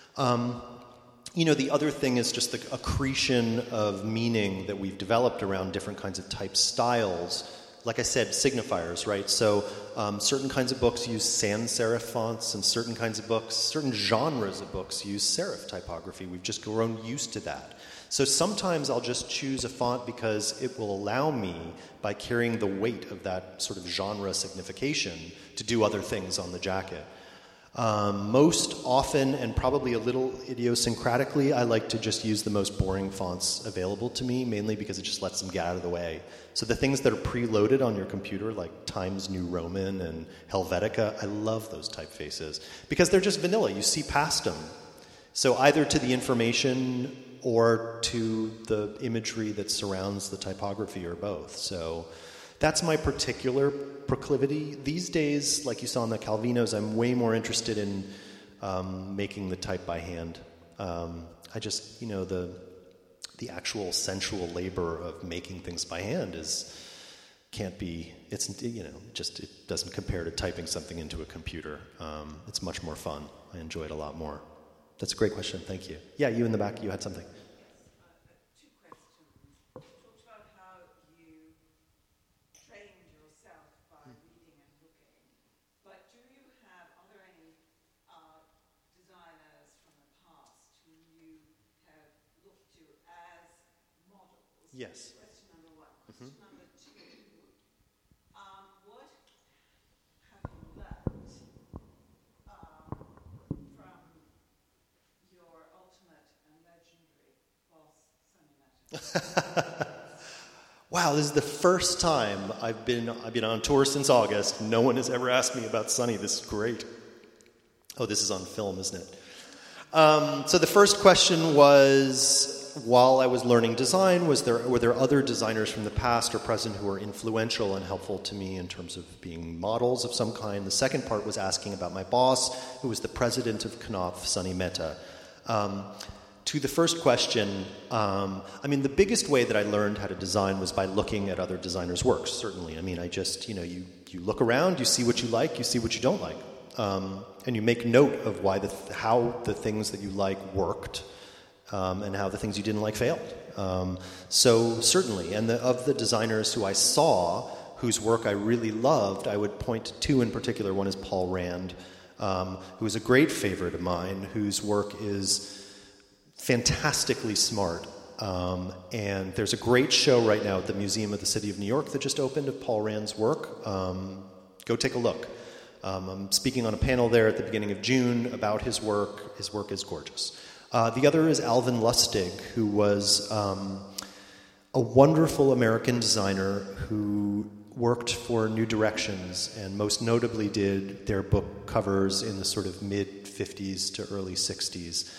The other thing is just the accretion of meaning that we've developed around different kinds of type styles. Like I said, signifiers, right? So certain kinds of books use sans serif fonts, and certain genres of books use serif typography. We've just grown used to that. So sometimes I'll just choose a font because it will allow me, by carrying the weight of that sort of genre signification, to do other things on the jacket. Most often, and probably a little idiosyncratically, I like to just use the most boring fonts available to me, mainly because it just lets them get out of the way. So the things that are preloaded on your computer, like Times New Roman and Helvetica, I love those typefaces because they're just vanilla. You see past them. So either to the information or to the imagery that surrounds the typography, or both. So that's my particular proclivity. These days, like you saw in the Calvinos, I'm way more interested in making the type by hand. I just, the actual sensual labor of making things by hand it doesn't compare to typing something into a computer. It's much more fun. I enjoy it a lot more. That's a great question. Thank you. Yeah, you in the back, you had something. Two questions. You talked about how you trained yourself by reading and looking, but are there any designers from the past who you have looked to as models? Yes. Question number one. Question number two, what have you learned from your ultimate and legendary boss, Sonny Mehta? Wow, this is the first time I've been on tour since August. No one has ever asked me about Sonny. This is great. Oh, this is on film, isn't it? So the first question was, while I was learning design, were there other designers from the past or present who were influential and helpful to me in terms of being models of some kind? The second part was asking about my boss, who was the president of Knopf, Sonny Mehta. To the first question, the biggest way that I learned how to design was by looking at other designers' works, certainly. I just, you look around, you see what you like, you see what you don't like. And you make note of how the things that you like worked, and how the things you didn't like failed. So certainly, and of the designers who I saw, whose work I really loved, I would point to two in particular. One is Paul Rand, who is a great favorite of mine, whose work is fantastically smart. And there's a great show right now at the Museum of the City of New York that just opened of Paul Rand's work. Go take a look. I'm speaking on a panel there at the beginning of June about his work. His work is gorgeous. The other is Alvin Lustig, who was a wonderful American designer who worked for New Directions and most notably did their book covers in the sort of mid-50s to early 60s.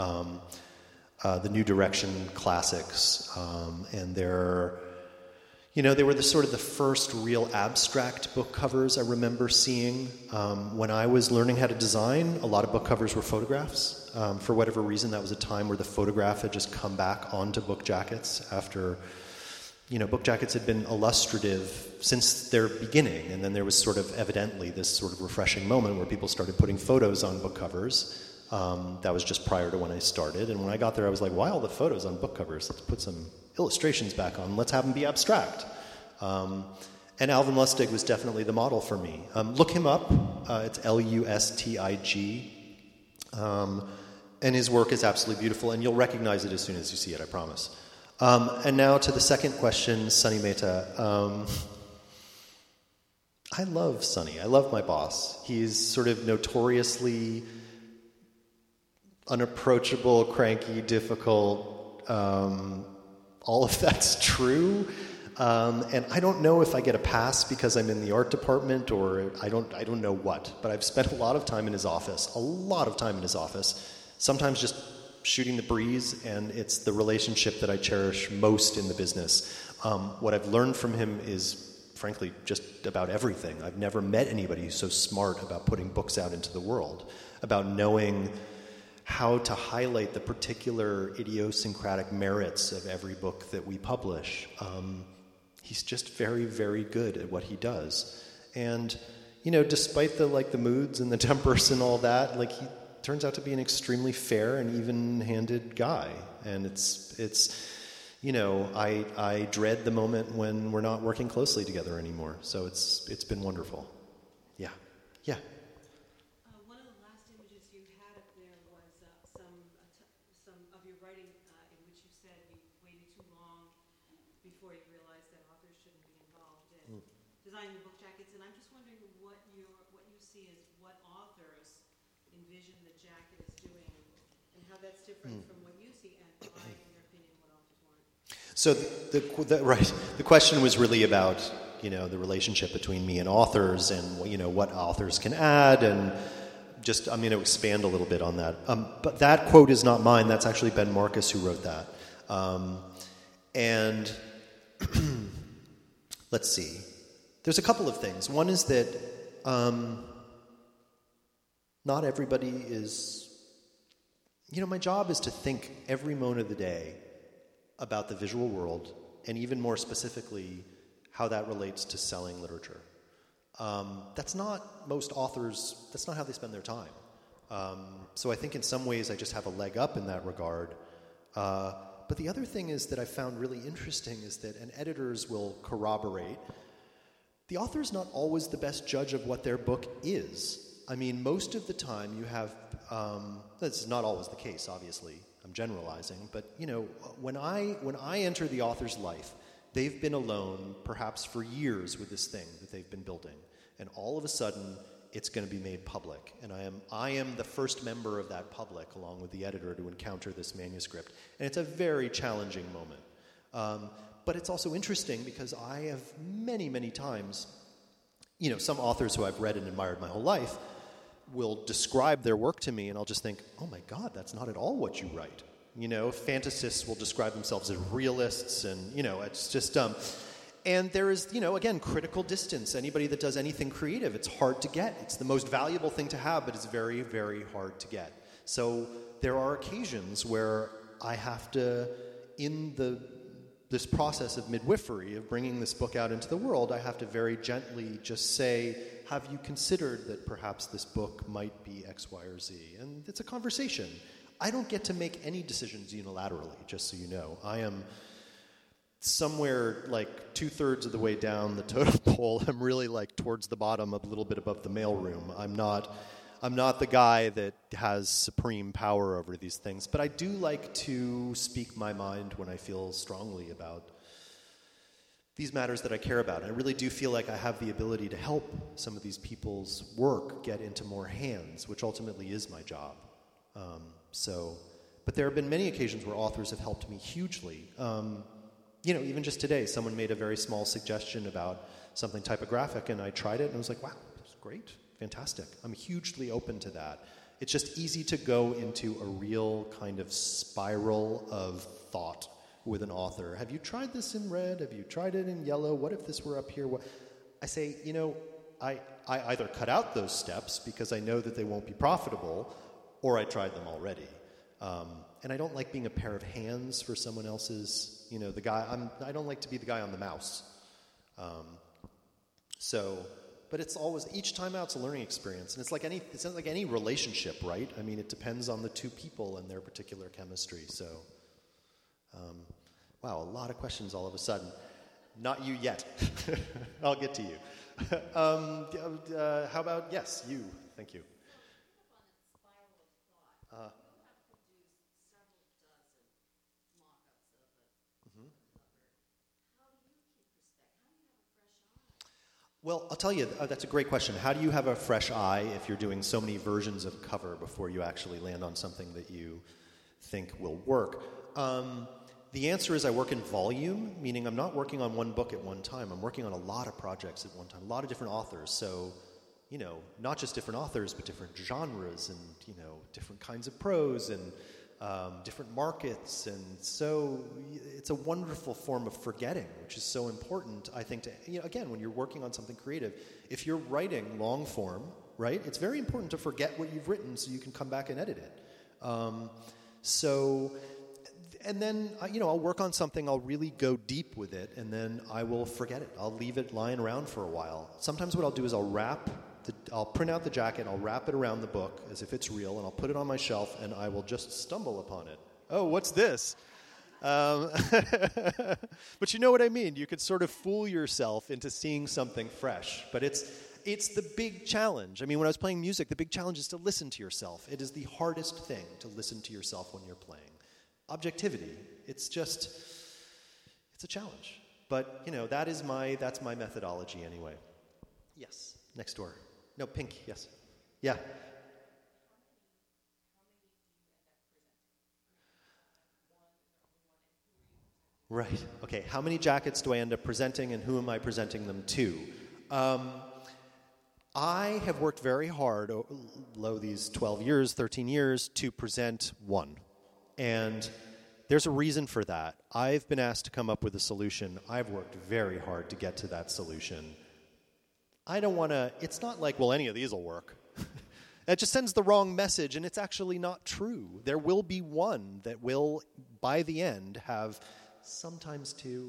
The New Direction classics, and they were the sort of the first real abstract book covers I remember seeing. When I was learning how to design, a lot of book covers were photographs. For whatever reason, that was a time where the photograph had just come back onto book jackets after, book jackets had been illustrative since their beginning, and then there was sort of evidently this sort of refreshing moment where people started putting photos on book covers. That was just prior to when I started, and when I got there I was like, why all the photos on book covers? Let's put some illustrations back on. Let's have them be abstract. And Alvin Lustig was definitely the model for me. Look him up. It's Lustig. And his work is absolutely beautiful, and you'll recognize it as soon as you see it, I promise. And now to the second question, Sonny Mehta. I love Sonny. I love my boss. He's sort of notoriously unapproachable, cranky, difficult. All of that's true. And I don't know if I get a pass because I'm in the art department or I don't know what, but I've spent a lot of time in his office, sometimes just shooting the breeze, and it's the relationship that I cherish most in the business. What I've learned from him is, frankly, just about everything. I've never met anybody who's so smart about putting books out into the world, about knowing how to highlight the particular idiosyncratic merits of every book that we publish. He's just very, very good at what he does. And, despite the moods and the tempers and all that, he turns out to be an extremely fair and even-handed guy. And I dread the moment when we're not working closely together anymore. So it's been wonderful. Yeah. One of the last images you had up there was some of your writing in which you said you waited too long before you realized that authors shouldn't be involved in designing the book jackets. And I'm just wondering what you see as what authors envision the jacket as doing, and how that's different from what you see, and why, in your opinion, what authors want. So the question was really about the relationship between me and authors, and what authors can add, and just I'm going to expand a little bit on that. But that quote is not mine. That's actually Ben Marcus who wrote that. And let's see. There's a couple of things. One is that not everybody is. My job is to think every moment of the day about the visual world, and even more specifically, how that relates to selling literature. That's not most authors, that's not how they spend their time. So I think in some ways I just have a leg up in that regard. But the other thing is that I found really interesting is that, and editors will corroborate, the author's not always the best judge of what their book is. I mean, most of the time you have, that's not always the case, obviously, I'm generalizing, but when I enter the author's life, they've been alone perhaps for years with this thing that they've been building, and all of a sudden it's going to be made public, and I am the first member of that public along with the editor to encounter this manuscript, and it's a very challenging moment. But it's also interesting because I have many, many times, some authors who I've read and admired my whole life will describe their work to me, and I'll just think, oh my God, that's not at all what you write. Fantasists will describe themselves as realists, and, it's just, and there is, again, critical distance. Anybody that does anything creative, it's hard to get. It's the most valuable thing to have, but it's very, very hard to get. So there are occasions where I have to, in this process of midwifery, of bringing this book out into the world, I have to very gently just say, have you considered that perhaps this book might be X, Y, or Z? And it's a conversation. I don't get to make any decisions unilaterally, just so you know. I am somewhere 2/3 of the way down the totem pole. I'm really towards the bottom, a little bit above the mailroom. I'm not the guy that has supreme power over these things, but I do like to speak my mind when I feel strongly about these matters that I care about. And I really do feel like I have the ability to help some of these people's work get into more hands, which ultimately is my job. But there have been many occasions where authors have helped me hugely. Even just today, someone made a very small suggestion about something typographic, and I tried it, and I was like, wow, that's great, fantastic. I'm hugely open to that. It's just easy to go into a real kind of spiral of thought with an author. Have you tried this in red? Have you tried it in yellow? What if this were up here? I say, I either cut out those steps because I know that they won't be profitable, or I tried them already. And I don't like being a pair of hands for someone else's, the guy. I don't like to be the guy on the mouse. But it's always, each time out, it's a learning experience. And it's like any relationship, right? I mean, it depends on the two people and their particular chemistry. So, wow, a lot of questions all of a sudden. Not you yet. I'll get to you. How about, yes, you. Thank you. Well, I'll tell you, that's a great question. How do you have a fresh eye if you're doing so many versions of cover before you actually land on something that you think will work? The answer is I work in volume, meaning I'm not working on one book at one time. I'm working on a lot of projects at one time, a lot of different authors. So, not just different authors, but different genres and, different kinds of prose and different markets. And so it's a wonderful form of forgetting, which is so important, I think, to, again, when you're working on something creative, if you're writing long form, right, it's very important to forget what you've written so you can come back and edit it. And then, I'll work on something, I'll really go deep with it, and then I will forget it. I'll leave it lying around for a while. Sometimes what I'll do is I'll print out the jacket, I'll wrap it around the book as if it's real, and I'll put it on my shelf, and I will just stumble upon it. Oh, what's this? But you know what I mean. You could sort of fool yourself into seeing something fresh. But it's the big challenge. I mean, when I was playing music, the big challenge is to listen to yourself. It is the hardest thing to listen to yourself when you're playing. Objectivity, it's a challenge. But, that's my methodology anyway. Yes, next door. No, pink, yes. Yeah. Right, okay. How many jackets do I end up presenting and who am I presenting them to? I have worked very hard, these 12 years, 13 years, to present one. And there's a reason for that. I've been asked to come up with a solution. I've worked very hard to get to that solution. I don't want to, it's not like, well, any of these will work. That just sends the wrong message, and it's actually not true. There will be one that will, by the end, have sometimes two.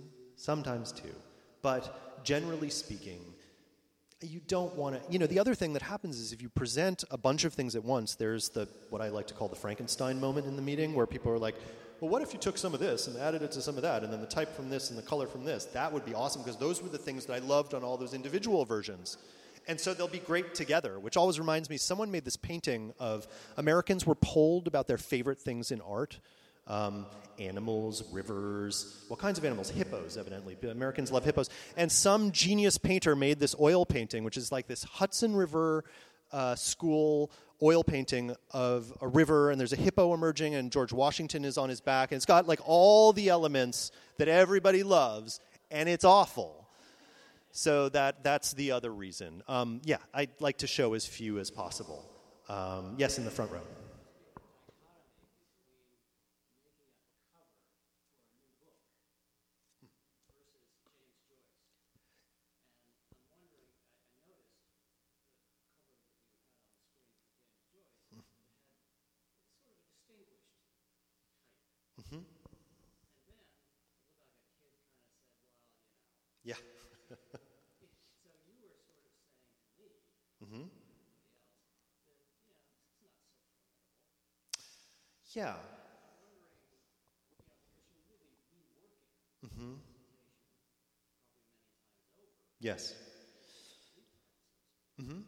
But generally speaking, you don't want to, the other thing that happens is if you present a bunch of things at once, there's what I like to call the Frankenstein moment in the meeting, where people are like, well, what if you took some of this and added it to some of that, and then the type from this and the color from this? That would be awesome, because those were the things that I loved on all those individual versions. And so they'll be great together, which always reminds me, someone made this painting of Americans were polled about their favorite things in art. Animals, rivers, what kinds of animals? Hippos, evidently. Americans love hippos. And some genius painter made this oil painting, which is like this Hudson River school oil painting of a river, and there's a hippo emerging, and George Washington is on his back, and it's got like all the elements that everybody loves, and it's awful. So that's the other reason. I'd like to show as few as possible. Yes, in the front row. Yeah. So you were sort of saying to me, Mm-hmm. that, it's not so formidable. Yeah. I'm wondering, because you're really reworking Mm-hmm. the presentation probably many times over. Yes. Mm-hmm.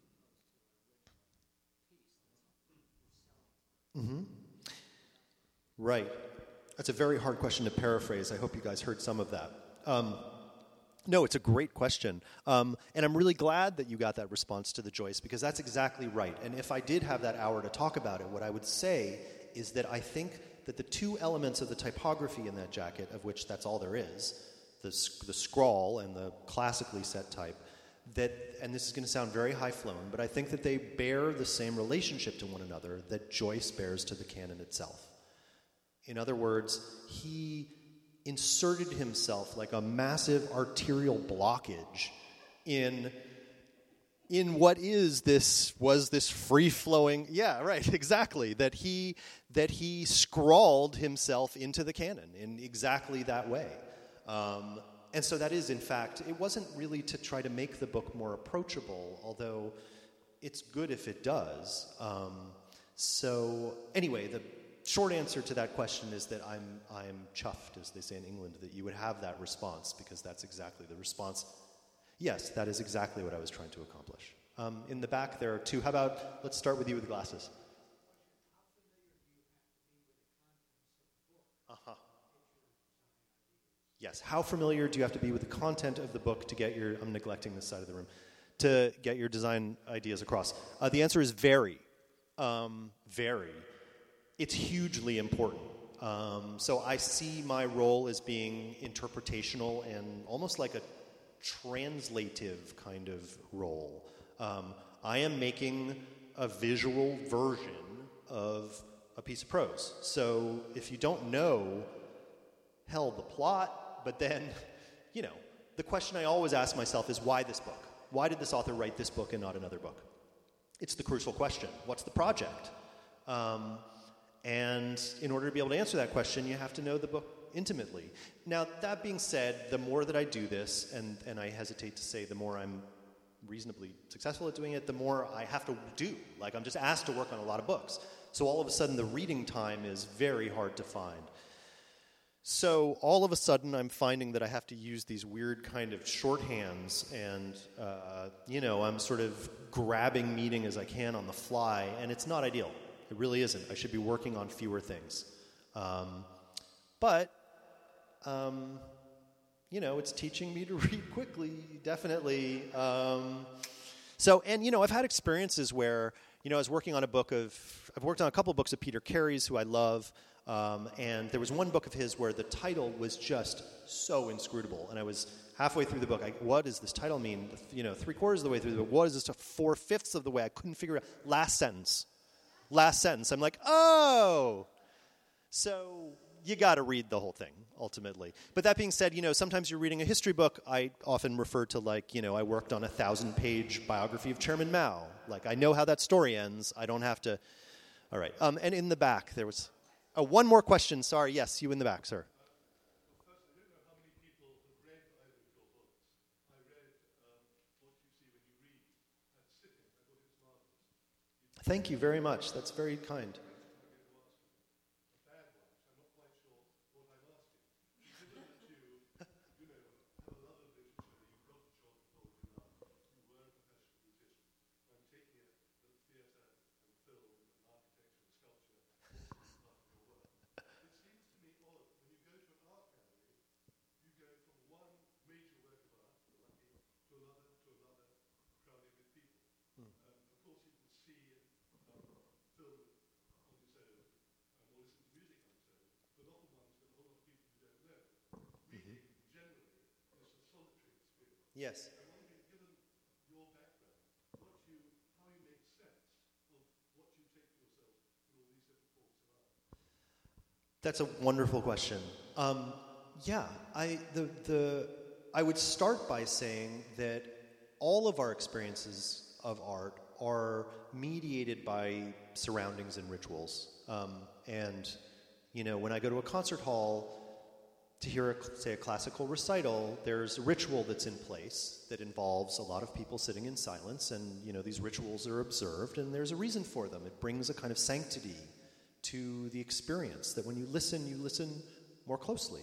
Mm-hmm. Right. That's a very hard question to paraphrase. I hope you guys heard some of that. No, it's a great question. And I'm really glad that you got that response to the Joyce, because that's exactly right. And if I did have that hour to talk about it, what I would say is that I think that the two elements of the typography in that jacket, of which that's all there is, the scrawl and the classically set type, and this is going to sound very high-flown, but I think that they bear the same relationship to one another that Joyce bears to the canon itself. In other words, he inserted himself like a massive arterial blockage in what was this free-flowing, yeah, right, exactly, that he scrawled himself into the canon in exactly that way. And so that is, in fact, it wasn't really to try to make the book more approachable, although it's good if it does. So anyway, the short answer to that question is that I'm chuffed, as they say in England, that you would have that response, because that's exactly the response. Yes, that is exactly what I was trying to accomplish. In the back, there are two. How about, let's start with you with glasses. Uh-huh. Yes, how familiar do you have to be with the content of the book to get I'm neglecting this side of the room, to get your design ideas across? The answer is very. Very. It's hugely important. So I see my role as being interpretational and almost like a translative kind of role. I am making a visual version of a piece of prose. So if you don't know, hell, the plot, but then, the question I always ask myself is, why this book? Why did this author write this book and not another book? It's the crucial question. What's the project? And in order to be able to answer that question, you have to know the book intimately. Now, that being said, the more that I do this, and I hesitate to say the more I'm reasonably successful at doing it, the more I have to do. Like, I'm just asked to work on a lot of books. So all of a sudden, the reading time is very hard to find. So all of a sudden, I'm finding that I have to use these weird kind of shorthands, and, I'm sort of grabbing meaning as I can on the fly, and it's not ideal. It really isn't. I should be working on fewer things. But it's teaching me to read quickly, definitely. I've had experiences where, I was working on I've worked on a couple of books of Peter Carey's, who I love, and there was one book of his where the title was just so inscrutable, and I was halfway through the book. What does this title mean? 3/4 of the way through the book. What is this? 4/5 of the way. I couldn't figure out. Last sentence. I'm like, oh! So you got to read the whole thing, ultimately. But that being said, sometimes you're reading a history book. I often refer to, I worked on a 1,000-page biography of Chairman Mao. I know how that story ends. I don't have to. All right. And in the back, there was one more question. Sorry. Yes, you in the back, sir. Thank you very much. That's very kind. Yes. I wonder, given your background, how you make sense of what you take to yourself in all these different forms of art? That's a wonderful question. I would start by saying that all of our experiences of art are mediated by surroundings and rituals. When I go to a concert hall to hear, a classical recital, there's a ritual that's in place that involves a lot of people sitting in silence, and, these rituals are observed, and there's a reason for them. It brings a kind of sanctity to the experience, that when you listen more closely.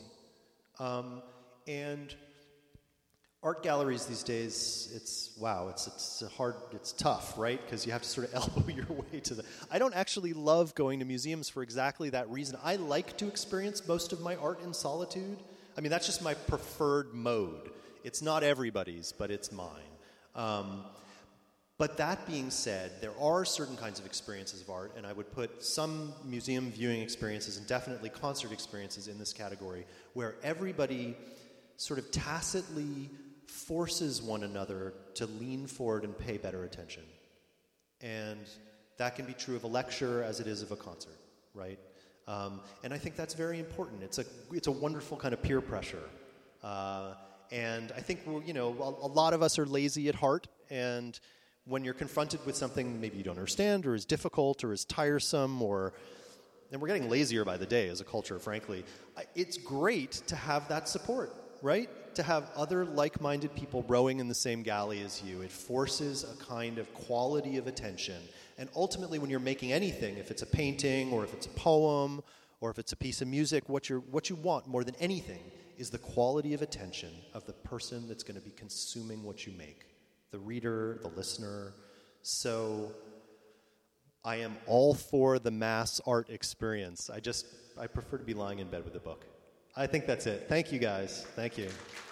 And art galleries these days, it's tough, right? Because you have to sort of elbow your way to the... I don't actually love going to museums for exactly that reason. I like to experience most of my art in solitude. I mean, that's just my preferred mode. It's not everybody's, but it's mine. But that being said, there are certain kinds of experiences of art, and I would put some museum viewing experiences and definitely concert experiences in this category, where everybody sort of tacitly forces one another to lean forward and pay better attention. And that can be true of a lecture as it is of a concert, right? And I think that's very important. It's a wonderful kind of peer pressure. And I think, a lot of us are lazy at heart, and when you're confronted with something maybe you don't understand or is difficult or is tiresome, and we're getting lazier by the day as a culture, frankly, it's great to have that support, right? To have other like-minded people rowing in the same galley as you. It forces a kind of quality of attention. And ultimately, when you're making anything, if it's a painting or if it's a poem or if it's a piece of music, what you want more than anything is the quality of attention of the person that's going to be consuming what you make. The reader, the listener. So I am all for the mass art experience. I prefer to be lying in bed with a book. I think that's it. Thank you, guys. Thank you.